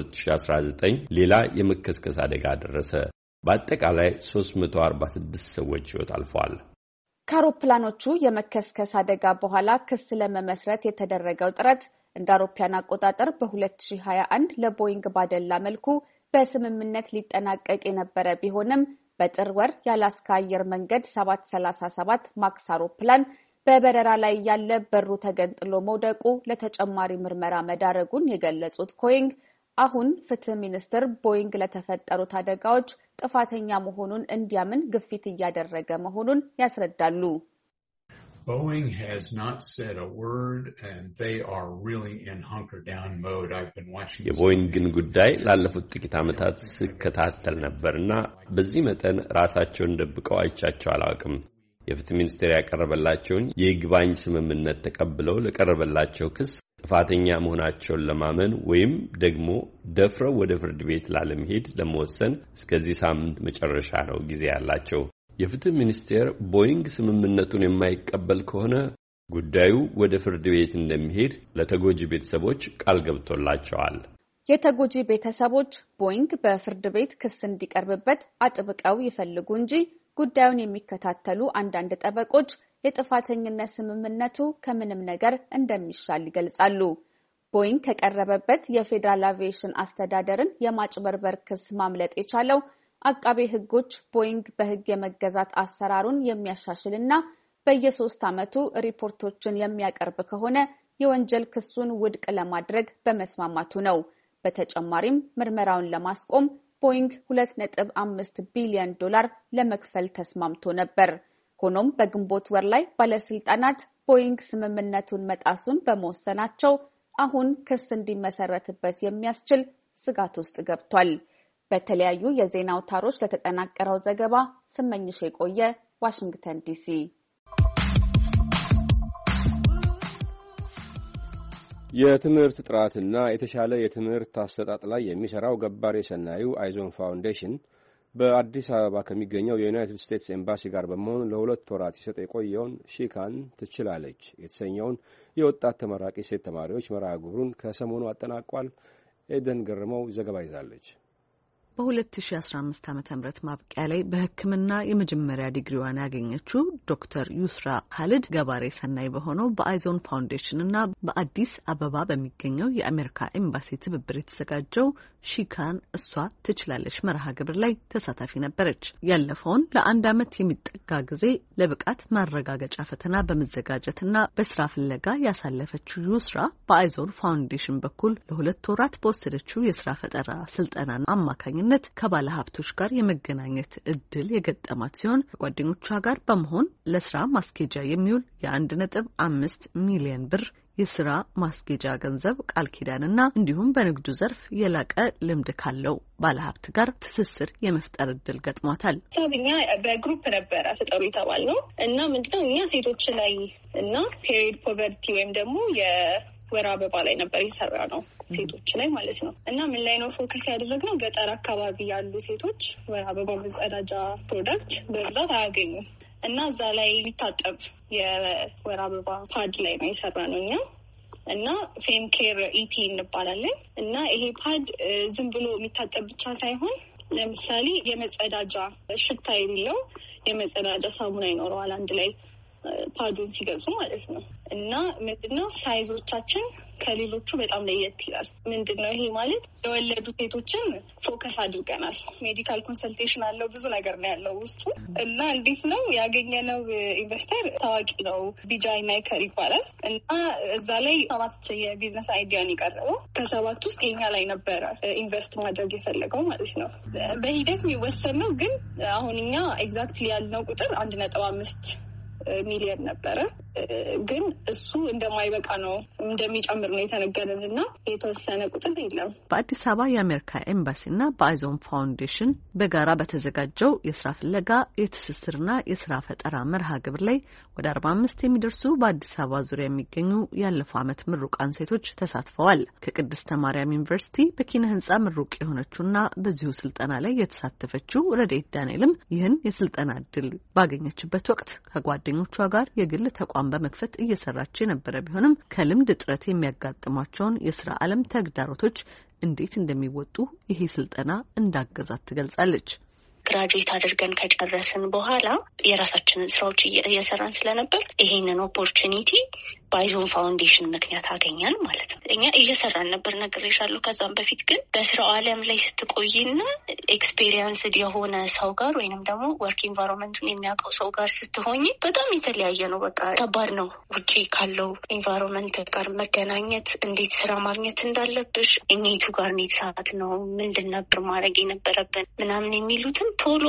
በ2019 ሌላ የመከስከስ አደጋ ደረሰ። በአጠቃላይ ሶስት መቶ አርባ ስድስት ሰዎች ሕይወት አልፈዋል። ከአውሮፕላኖቹ የመከስከስ አደጋ በኋላ ክስ ለመመስረት የተደረገው ጥረት እንደ አውሮፓውያን አቆጣጠር በ2021 ለቦይንግ ባደላ መልኩ በስምምነት ሊጠናቀቅ የነበረ ቢሆንም በጥር ወር የአላስካ አየር መንገድ ሰባት ሰላሳ ሰባት ማክስ አውሮፕላን በበረራ ላይ ያለ በሩ ተገንጥሎ መውደቁ ለተጨማሪ ምርመራ መዳረጉን የገለጹት ኮይንግ አሁን ፍትህ ሚኒስቴር ቦይንግ ለተፈጠሩት አደጋዎች ጥፋተኛ መሆኑን እንዲያምን ግፊት እያደረገ መሆኑን ያስረዳሉ። Boeing has not said a word and they are really in hunker down mode. I've been watching የቦይንግን ጉዳይ ላለፉት ጥቂት ዓመታት ስከታተል ነበርና በዚህ መጠን ራሳቸውን ደብቀው አይቻቸው አላውቅም። የፍትህ ሚኒስቴር ያቀረበላቸውን የይግባኝ ስምምነት ተቀብለው ለቀረበላቸው ክስ ጥፋተኛ መሆናቸውን ለማመን ወይም ደግሞ ደፍረው ወደ ፍርድ ቤት ላለመሄድ ለመወሰን እስከዚህ ሳምንት መጨረሻ ነው ጊዜ ያላቸው። የፍትህ ሚኒስቴር ቦይንግ ስምምነቱን የማይቀበል ከሆነ ጉዳዩ ወደ ፍርድ ቤት እንደሚሄድ ለተጎጂ ቤተሰቦች ቃል ገብቶላቸዋል። የተጎጂ ቤተሰቦች ቦይንግ በፍርድ ቤት ክስ እንዲቀርብበት አጥብቀው ይፈልጉ እንጂ ጉዳዩን የሚከታተሉ አንዳንድ ጠበቆች የጥፋተኝነት ስምምነቱ ከምንም ነገር እንደሚሻል ይገልጻሉ። ቦይንግ ከቀረበበት የፌዴራል አቪዬሽን አስተዳደርን የማጭበርበር ክስ ማምለጥ የቻለው አቃቤ ሕጎች ቦይንግ በሕግ የመገዛት አሰራሩን የሚያሻሽልና በየሶስት ዓመቱ ሪፖርቶችን የሚያቀርብ ከሆነ የወንጀል ክሱን ውድቅ ለማድረግ በመስማማቱ ነው። በተጨማሪም ምርመራውን ለማስቆም ቦይንግ ሁለት ነጥብ አምስት ቢሊዮን ዶላር ለመክፈል ተስማምቶ ነበር። ሆኖም በግንቦት ወር ላይ ባለስልጣናት ቦይንግ ስምምነቱን መጣሱን በመወሰናቸው አሁን ክስ እንዲመሰረትበት የሚያስችል ስጋት ውስጥ ገብቷል። በተለያዩ የዜና አውታሮች ለተጠናቀረው ዘገባ ስመኝሽ የቆየ ዋሽንግተን ዲሲ። የትምህርት ጥራትና የተሻለ የትምህርት አሰጣጥ ላይ የሚሰራው ገባሬ ሰናዩ አይዞን ፋውንዴሽን በአዲስ አበባ ከሚገኘው የዩናይትድ ስቴትስ ኤምባሲ ጋር በመሆን ለሁለት ወራት ይሰጥ የቆየውን ሺካን ትችላለች የተሰኘውን የወጣት ተመራቂ ሴት ተማሪዎች መርሃ ግብሩን ከሰሞኑ አጠናቋል። ኤደን ገርመው ዘገባ ይዛለች። በ2015 ዓመተ ምህረት ማብቂያ ላይ በሕክምና የመጀመሪያ ዲግሪዋን ያገኘችው ዶክተር ዩስራ ካሊድ ገባሬ ሰናይ በሆነው በአይዞን ፋውንዴሽን እና በአዲስ አበባ በሚገኘው የአሜሪካ ኤምባሲ ትብብር የተዘጋጀው ሺካን እሷ ትችላለች መርሃ ግብር ላይ ተሳታፊ ነበረች። ያለፈውን ለአንድ ዓመት የሚጠጋ ጊዜ ለብቃት ማረጋገጫ ፈተና በመዘጋጀትና በስራ ፍለጋ ያሳለፈችው ዩስራ በአይዞን ፋውንዴሽን በኩል ለሁለት ወራት በወሰደችው የስራ ፈጠራ ስልጠና አማካኝነት አማካኝነት ከባለ ሀብቶች ጋር የመገናኘት እድል የገጠማት ሲሆን ከጓደኞቿ ጋር በመሆን ለስራ ማስኬጃ የሚውል የአንድ ነጥብ አምስት ሚሊዮን ብር የስራ ማስጌጃ ገንዘብ ቃል ኪዳንና እንዲሁም በንግዱ ዘርፍ የላቀ ልምድ ካለው ባለሀብት ጋር ትስስር የመፍጠር እድል ገጥሟታል። እኛ በግሩፕ ነበረ ፍጠሩ የተባልነው እና ምንድነው እኛ ሴቶች ላይ እና ፔሪድ ፖቨርቲ ወይም ደግሞ የወር አበባ ላይ ነበር የሰራ ነው ሴቶች ላይ ማለት ነው። እና ምን ላይ ነው ፎከስ ያደረግነው? ገጠር አካባቢ ያሉ ሴቶች ወር አበባ መጸዳጃ ፕሮዳክት በብዛት አያገኙም እና እዛ ላይ የሚታጠብ የወር አበባ ፓድ ላይ ነው የሰራ ነው እኛ እና ፌም ኬር ኢቲ እንባላለን። እና ይሄ ፓድ ዝም ብሎ የሚታጠብ ብቻ ሳይሆን ለምሳሌ የመጸዳጃ ሽታ የሌለው የመጸዳጃ ሳሙና ይኖረዋል አንድ ላይ ፓዱን ሲገዙ ማለት ነው። እና ምንድነው ሳይዞቻችን ከሌሎቹ በጣም ለየት ይላል። ምንድነው ይሄ ማለት የወለዱ ሴቶችን ፎከስ አድርገናል። ሜዲካል ኮንሰልቴሽን አለው፣ ብዙ ነገር ነው ያለው ውስጡ። እና እንዴት ነው ያገኘነው? ኢንቨስተር ታዋቂ ነው፣ ቢጃይ ናይከር ይባላል። እና እዛ ላይ ሰባት የቢዝነስ አይዲያን የቀረበው ከሰባት ውስጥ የኛ ላይ ነበረ ኢንቨስት ማድረግ የፈለገው ማለት ነው። በሂደት የሚወሰን ነው፣ ግን አሁን እኛ ኤግዛክትሊ ያልነው ቁጥር አንድ ነጥብ አምስት ሚሊዮን ነበረ። ግን እሱ እንደማይበቃ ነው እንደሚጨምር ነው የተነገረን እና የተወሰነ ቁጥር የለም። በአዲስ አበባ የአሜሪካ ኤምባሲና በአይዞን ፋውንዴሽን በጋራ በተዘጋጀው የስራ ፍለጋ የትስስርና የስራ ፈጠራ መርሃ ግብር ላይ ወደ አርባ አምስት የሚደርሱ በአዲስ አበባ ዙሪያ የሚገኙ ያለፈው ዓመት ምሩቃን ሴቶች ተሳትፈዋል። ከቅድስተ ማርያም ዩኒቨርሲቲ በኪነ ህንጻ ምሩቅ የሆነችውና በዚሁ ስልጠና ላይ የተሳተፈችው ረድኤት ዳንኤልም ይህን የስልጠና እድል ባገኘችበት ወቅት ከጓደኞቿ ጋር የግል ተቋም በመክፈት እየሰራች የነበረ ቢሆንም ከልምድ እጥረት የሚያጋጥሟቸውን የስራ ዓለም ተግዳሮቶች እንዴት እንደሚወጡ ይሄ ስልጠና እንዳገዛት ትገልጻለች። ግራጁዌት አድርገን ከጨረስን በኋላ የራሳችንን ስራዎች እየሰራን ስለነበር ይሄንን ኦፖርቹኒቲ በአይዞን ፋውንዴሽን ምክንያት አገኛል ማለት ነው። እኛ እየሰራን ነበር ነግሬሻለሁ። ከዛም በፊት ግን በስራው ዓለም ላይ ስትቆይና ኤክስፔሪየንስድ የሆነ ሰው ጋር ወይንም ደግሞ ወርክ ኢንቫይሮንመንቱን የሚያውቀው ሰው ጋር ስትሆኝ በጣም የተለያየ ነው። በቃ ከባድ ነው። ውጪ ካለው ኢንቫይሮንመንት ጋር መገናኘት፣ እንዴት ስራ ማግኘት እንዳለብሽ፣ እኔቱ ጋር ኔት ሰዓት ነው ምንድን ነበር ማድረግ የነበረብን ምናምን የሚሉትን ቶሎ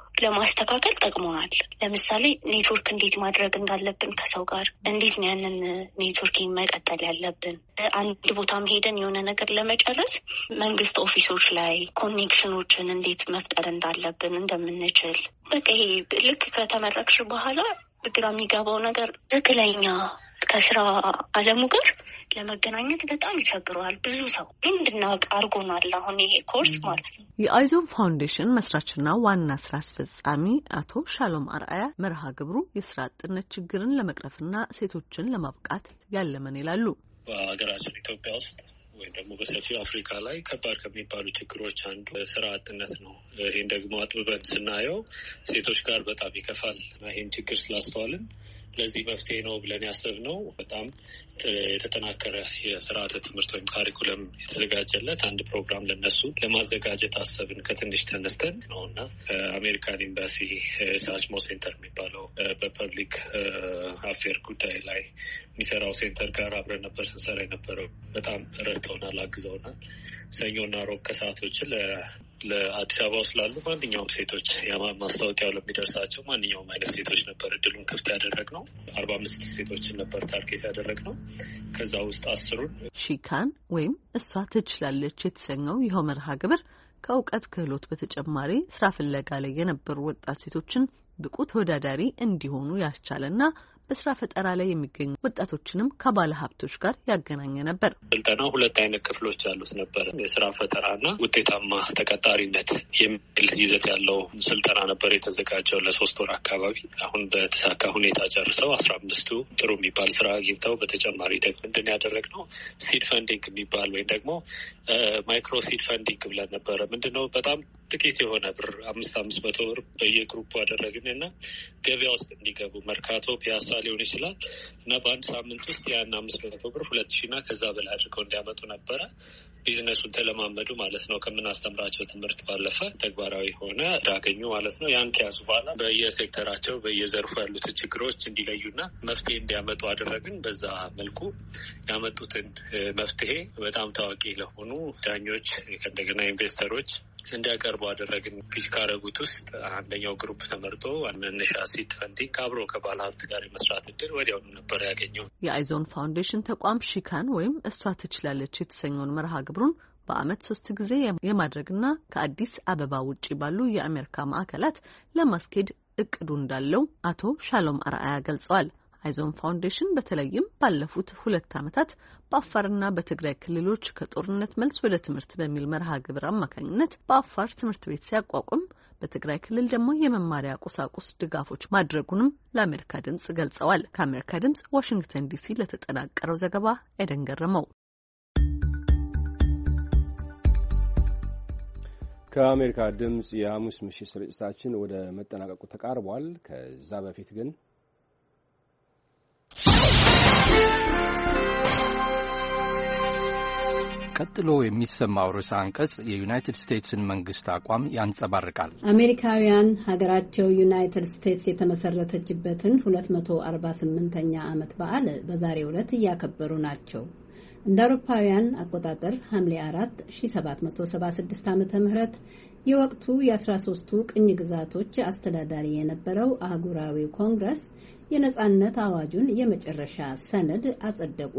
ለማስተካከል ጠቅሞናል። ለምሳሌ ኔትወርክ እንዴት ማድረግ እንዳለብን ከሰው ጋር እንዴት ነው ያንን ኔትወርኪንግ መቀጠል ያለብን፣ አንድ ቦታም ሄደን የሆነ ነገር ለመጨረስ መንግስት ኦፊሶች ላይ ኮኔክሽኖችን እንዴት መፍጠር እንዳለብን እንደምንችል። በቃ ይሄ ልክ ከተመረቅሽ በኋላ ግራ የሚገባው ነገር ትክክለኛ ከስራ አለሙ ጋር ለመገናኘት በጣም ይቸግረዋል። ብዙ ሰው እንድናውቅ አድርጎናል አሁን ይሄ ኮርስ ማለት ነው። የአይዞን ፋውንዴሽን መስራችና ዋና ስራ አስፈጻሚ አቶ ሻሎም አርአያ መርሃ ግብሩ የስራ አጥነት ችግርን ለመቅረፍና ሴቶችን ለማብቃት ያለመን ይላሉ። በሀገራችን ኢትዮጵያ ውስጥ ወይም ደግሞ በሰፊው አፍሪካ ላይ ከባድ ከሚባሉ ችግሮች አንዱ ስራ አጥነት ነው። ይህን ደግሞ አጥብበን ስናየው ሴቶች ጋር በጣም ይከፋል። ይህን ችግር ስላስተዋልን ለዚህ መፍትሄ ነው ብለን ያሰብነው በጣም የተጠናከረ የስርዓተ ትምህርት ወይም ካሪኩለም የተዘጋጀለት አንድ ፕሮግራም ለነሱ ለማዘጋጀት አሰብን። ከትንሽ ተነስተን ነው እና ከአሜሪካን ኤምባሲ ሳችሞ ሴንተር የሚባለው በፐብሊክ አፌር ጉዳይ ላይ የሚሰራው ሴንተር ጋር አብረን ነበር ስንሰራ የነበረው። በጣም ረድተውናል፣ አግዘውናል። ሰኞና ሮብ ከሰዓቶችን ለአዲስ አበባ ውስጥ ላሉ ማንኛውም ሴቶች ማስታወቂያው ለሚደርሳቸው ማንኛውም አይነት ሴቶች ነበር እድሉን ክፍት ያደረግነው። አርባ አምስት ሴቶችን ነበር ታርጌት ያደረግነው። ከዛ ውስጥ አስሩን ሺካን ወይም እሷ ትችላለች የተሰኘው ይኸው መርሃ ግብር ከእውቀት ክህሎት በተጨማሪ ስራ ፍለጋ ላይ የነበሩ ወጣት ሴቶችን ብቁ ተወዳዳሪ እንዲሆኑ ያስቻለና በስራ ፈጠራ ላይ የሚገኙ ወጣቶችንም ከባለ ሀብቶች ጋር ያገናኘ ነበር። ስልጠናው ሁለት አይነት ክፍሎች ያሉት ነበር። የስራ ፈጠራና ውጤታማ ተቀጣሪነት የሚል ይዘት ያለው ስልጠና ነበር የተዘጋጀው ለሶስት ወር አካባቢ። አሁን በተሳካ ሁኔታ ጨርሰው አስራ አምስቱ ጥሩ የሚባል ስራ አግኝተው በተጨማሪ ደግሞ ምንድን ያደረግነው ሲድ ፈንዲንግ የሚባል ወይም ደግሞ ማይክሮ ሲድ ፈንዲንግ ብለን ነበረ። ምንድነው በጣም ጥቂት የሆነ ብር አምስት አምስት መቶ ብር በየግሩፑ አደረግን እና ገበያ ውስጥ እንዲገቡ መርካቶ፣ ፒያሳ ሊሆን ይችላል እና በአንድ ሳምንት ውስጥ ያን አምስት መቶ ብር ሁለት ሺህ እና ከዛ በላይ አድርገው እንዲያመጡ ነበረ። ቢዝነሱን ተለማመዱ ማለት ነው። ከምናስተምራቸው ትምህርት ባለፈ ተግባራዊ ሆነ እንዳገኙ ማለት ነው። ያን ከያዙ በኋላ በየሴክተራቸው በየዘርፉ ያሉትን ችግሮች እንዲለዩና መፍትሄ እንዲያመጡ አደረግን። በዛ መልኩ ያመጡትን መፍትሄ በጣም ታዋቂ ለሆኑ ዳኞች፣ ከእንደገና ኢንቨስተሮች እንዲያቀርቡ አደረግን። ፒች ካረጉት ውስጥ አንደኛው ግሩፕ ተመርጦ መነሻ ሲድ ፈንዲንግ አብሮ ከባለ ሀብት ጋር የመስራት እድል ወዲያውኑ ነበር ያገኘው። የአይዞን ፋውንዴሽን ተቋም ሺካን ወይም እሷ ትችላለች የተሰኘውን መርሃ ግብሩን በአመት ሶስት ጊዜ የማድረግና ከአዲስ አበባ ውጪ ባሉ የአሜሪካ ማዕከላት ለማስኬድ እቅዱ እንዳለው አቶ ሻሎም አርአያ ገልጸዋል። አይዞን ፋውንዴሽን በተለይም ባለፉት ሁለት ዓመታት በአፋርና በትግራይ ክልሎች ከጦርነት መልስ ወደ ትምህርት በሚል መርሃ ግብር አማካኝነት በአፋር ትምህርት ቤት ሲያቋቁም በትግራይ ክልል ደግሞ የመማሪያ ቁሳቁስ ድጋፎች ማድረጉንም ለአሜሪካ ድምጽ ገልጸዋል። ከአሜሪካ ድምጽ ዋሽንግተን ዲሲ ለተጠናቀረው ዘገባ ኤደን ገረመው። ከአሜሪካ ድምጽ የሐሙስ ምሽት ስርጭታችን ወደ መጠናቀቁ ተቃርቧል። ከዛ በፊት ግን ቀጥሎ የሚሰማው ርዕሰ አንቀጽ የዩናይትድ ስቴትስን መንግስት አቋም ያንጸባርቃል። አሜሪካውያን ሀገራቸው ዩናይትድ ስቴትስ የተመሰረተችበትን ሁለት መቶ አርባ ስምንተኛ ዓመት በዓል በዛሬው ዕለት እያከበሩ ናቸው። እንደ አውሮፓውያን አቆጣጠር ሐምሌ አራት ሺህ ሰባት መቶ ሰባ ስድስት ዓመተ ምህረት የወቅቱ የአስራ ሶስቱ ቅኝ ግዛቶች አስተዳዳሪ የነበረው አህጉራዊው ኮንግረስ የነጻነት አዋጁን የመጨረሻ ሰነድ አጸደቁ።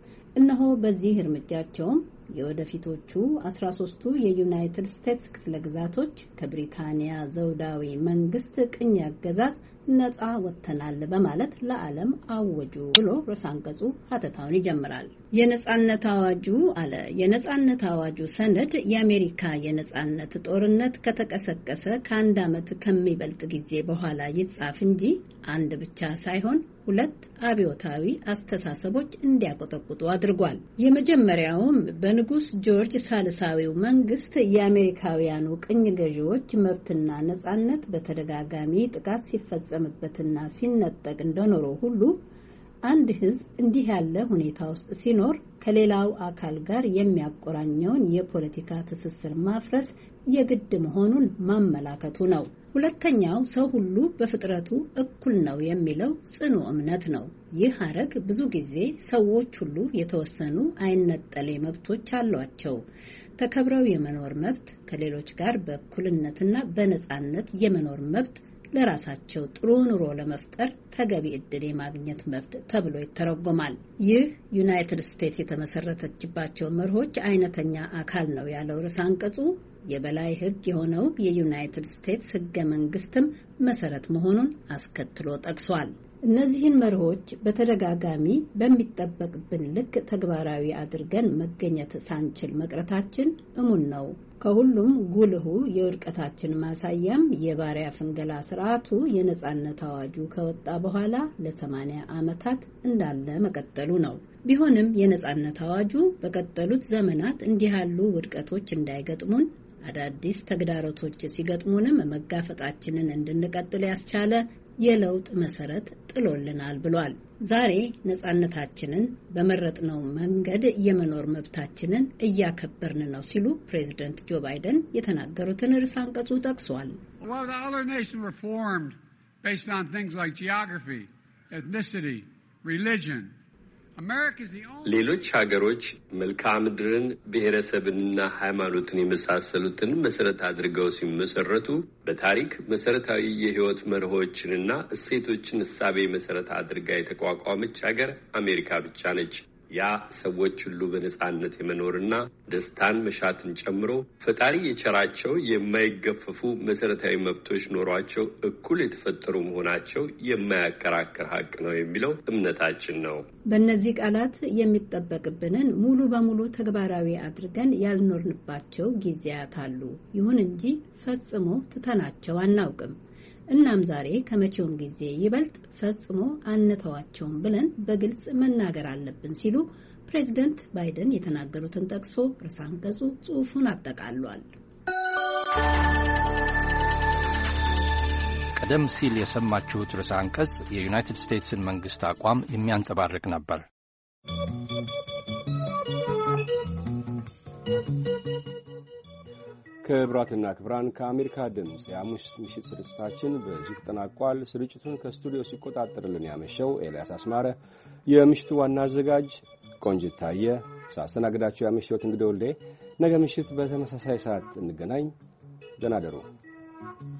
እነሆ በዚህ እርምጃቸውም የወደፊቶቹ አስራ ሶስቱ የዩናይትድ ስቴትስ ክፍለ ግዛቶች ከብሪታንያ ዘውዳዊ መንግስት ቅኝ አገዛዝ ነጻ ወጥተናል በማለት ለዓለም አወጁ ብሎ ርዕሰ አንቀጹ ሀተታውን ይጀምራል። የነጻነት አዋጁ አለ። የነጻነት አዋጁ ሰነድ የአሜሪካ የነጻነት ጦርነት ከተቀሰቀሰ ከአንድ ዓመት ከሚበልጥ ጊዜ በኋላ ይጻፍ እንጂ አንድ ብቻ ሳይሆን ሁለት አብዮታዊ አስተሳሰቦች እንዲያቆጠቁጡ አድርጓል። የመጀመሪያውም በንጉስ ጆርጅ ሳልሳዊው መንግስት የአሜሪካውያኑ ቅኝ ገዢዎች መብትና ነጻነት በተደጋጋሚ ጥቃት ሲፈጸምበትና ሲነጠቅ እንደኖረው ሁሉ አንድ ህዝብ እንዲህ ያለ ሁኔታ ውስጥ ሲኖር ከሌላው አካል ጋር የሚያቆራኘውን የፖለቲካ ትስስር ማፍረስ የግድ መሆኑን ማመላከቱ ነው። ሁለተኛው ሰው ሁሉ በፍጥረቱ እኩል ነው የሚለው ጽኑ እምነት ነው። ይህ ሐረግ ብዙ ጊዜ ሰዎች ሁሉ የተወሰኑ አይነጠሌ መብቶች አሏቸው። ተከብረው የመኖር መብት፣ ከሌሎች ጋር በእኩልነትና በነጻነት የመኖር መብት፣ ለራሳቸው ጥሩ ኑሮ ለመፍጠር ተገቢ ዕድል የማግኘት መብት ተብሎ ይተረጎማል። ይህ ዩናይትድ ስቴትስ የተመሰረተችባቸው መርሆች አይነተኛ አካል ነው ያለው ርዕሰ አንቀጹ የበላይ ሕግ የሆነው የዩናይትድ ስቴትስ ሕገ መንግስትም መሰረት መሆኑን አስከትሎ ጠቅሷል። እነዚህን መርሆች በተደጋጋሚ በሚጠበቅብን ልክ ተግባራዊ አድርገን መገኘት ሳንችል መቅረታችን እሙን ነው። ከሁሉም ጉልሁ የውድቀታችን ማሳያም የባሪያ ፍንገላ ስርዓቱ የነጻነት አዋጁ ከወጣ በኋላ ለሰማንያ ዓመታት እንዳለ መቀጠሉ ነው። ቢሆንም የነጻነት አዋጁ በቀጠሉት ዘመናት እንዲህ ያሉ ውድቀቶች እንዳይገጥሙን አዳዲስ ተግዳሮቶች ሲገጥሙንም መጋፈጣችንን እንድንቀጥል ያስቻለ የለውጥ መሰረት ጥሎልናል ብሏል። ዛሬ ነጻነታችንን በመረጥነው መንገድ የመኖር መብታችንን እያከበርን ነው ሲሉ ፕሬዚደንት ጆ ባይደን የተናገሩትን ርዕሰ አንቀጹ ጠቅሷል። ሌሎች ሀገሮች መልክዓ ምድርን፣ ብሔረሰብንና ሃይማኖትን የመሳሰሉትን መሰረት አድርገው ሲመሰረቱ በታሪክ መሰረታዊ የህይወት መርሆችንና እሴቶችን እሳቤ መሰረት አድርጋ የተቋቋመች ሀገር አሜሪካ ብቻ ነች። ያ ሰዎች ሁሉ በነጻነት የመኖርና ደስታን መሻትን ጨምሮ ፈጣሪ የቸራቸው የማይገፈፉ መሰረታዊ መብቶች ኖሯቸው እኩል የተፈጠሩ መሆናቸው የማያከራክር ሀቅ ነው የሚለው እምነታችን ነው። በእነዚህ ቃላት የሚጠበቅብንን ሙሉ በሙሉ ተግባራዊ አድርገን ያልኖርንባቸው ጊዜያት አሉ። ይሁን እንጂ ፈጽሞ ትተናቸው አናውቅም። እናም ዛሬ ከመቼውም ጊዜ ይበልጥ ፈጽሞ አንተዋቸውም ብለን በግልጽ መናገር አለብን ሲሉ ፕሬዚደንት ባይደን የተናገሩትን ጠቅሶ ርዕሰ አንቀጹ ጽሑፉን አጠቃሏል። ቀደም ሲል የሰማችሁት ርዕሰ አንቀጽ የዩናይትድ ስቴትስን መንግስት አቋም የሚያንጸባርቅ ነበር። ክቡራትና ክቡራን ከአሜሪካ ድምፅ የሐሙስ ምሽት ስርጭታችን በዚህ ተጠናቋል። ስርጭቱን ከስቱዲዮ ሲቆጣጠርልን ያመሸው ኤልያስ አስማረ፣ የምሽቱ ዋና አዘጋጅ ቆንጅት ታየ፣ ሳስተናግዳችሁ ያመሸሁት እንግዲህ ወልዴ። ነገ ምሽት በተመሳሳይ ሰዓት እንገናኝ። ደህና እደሩ።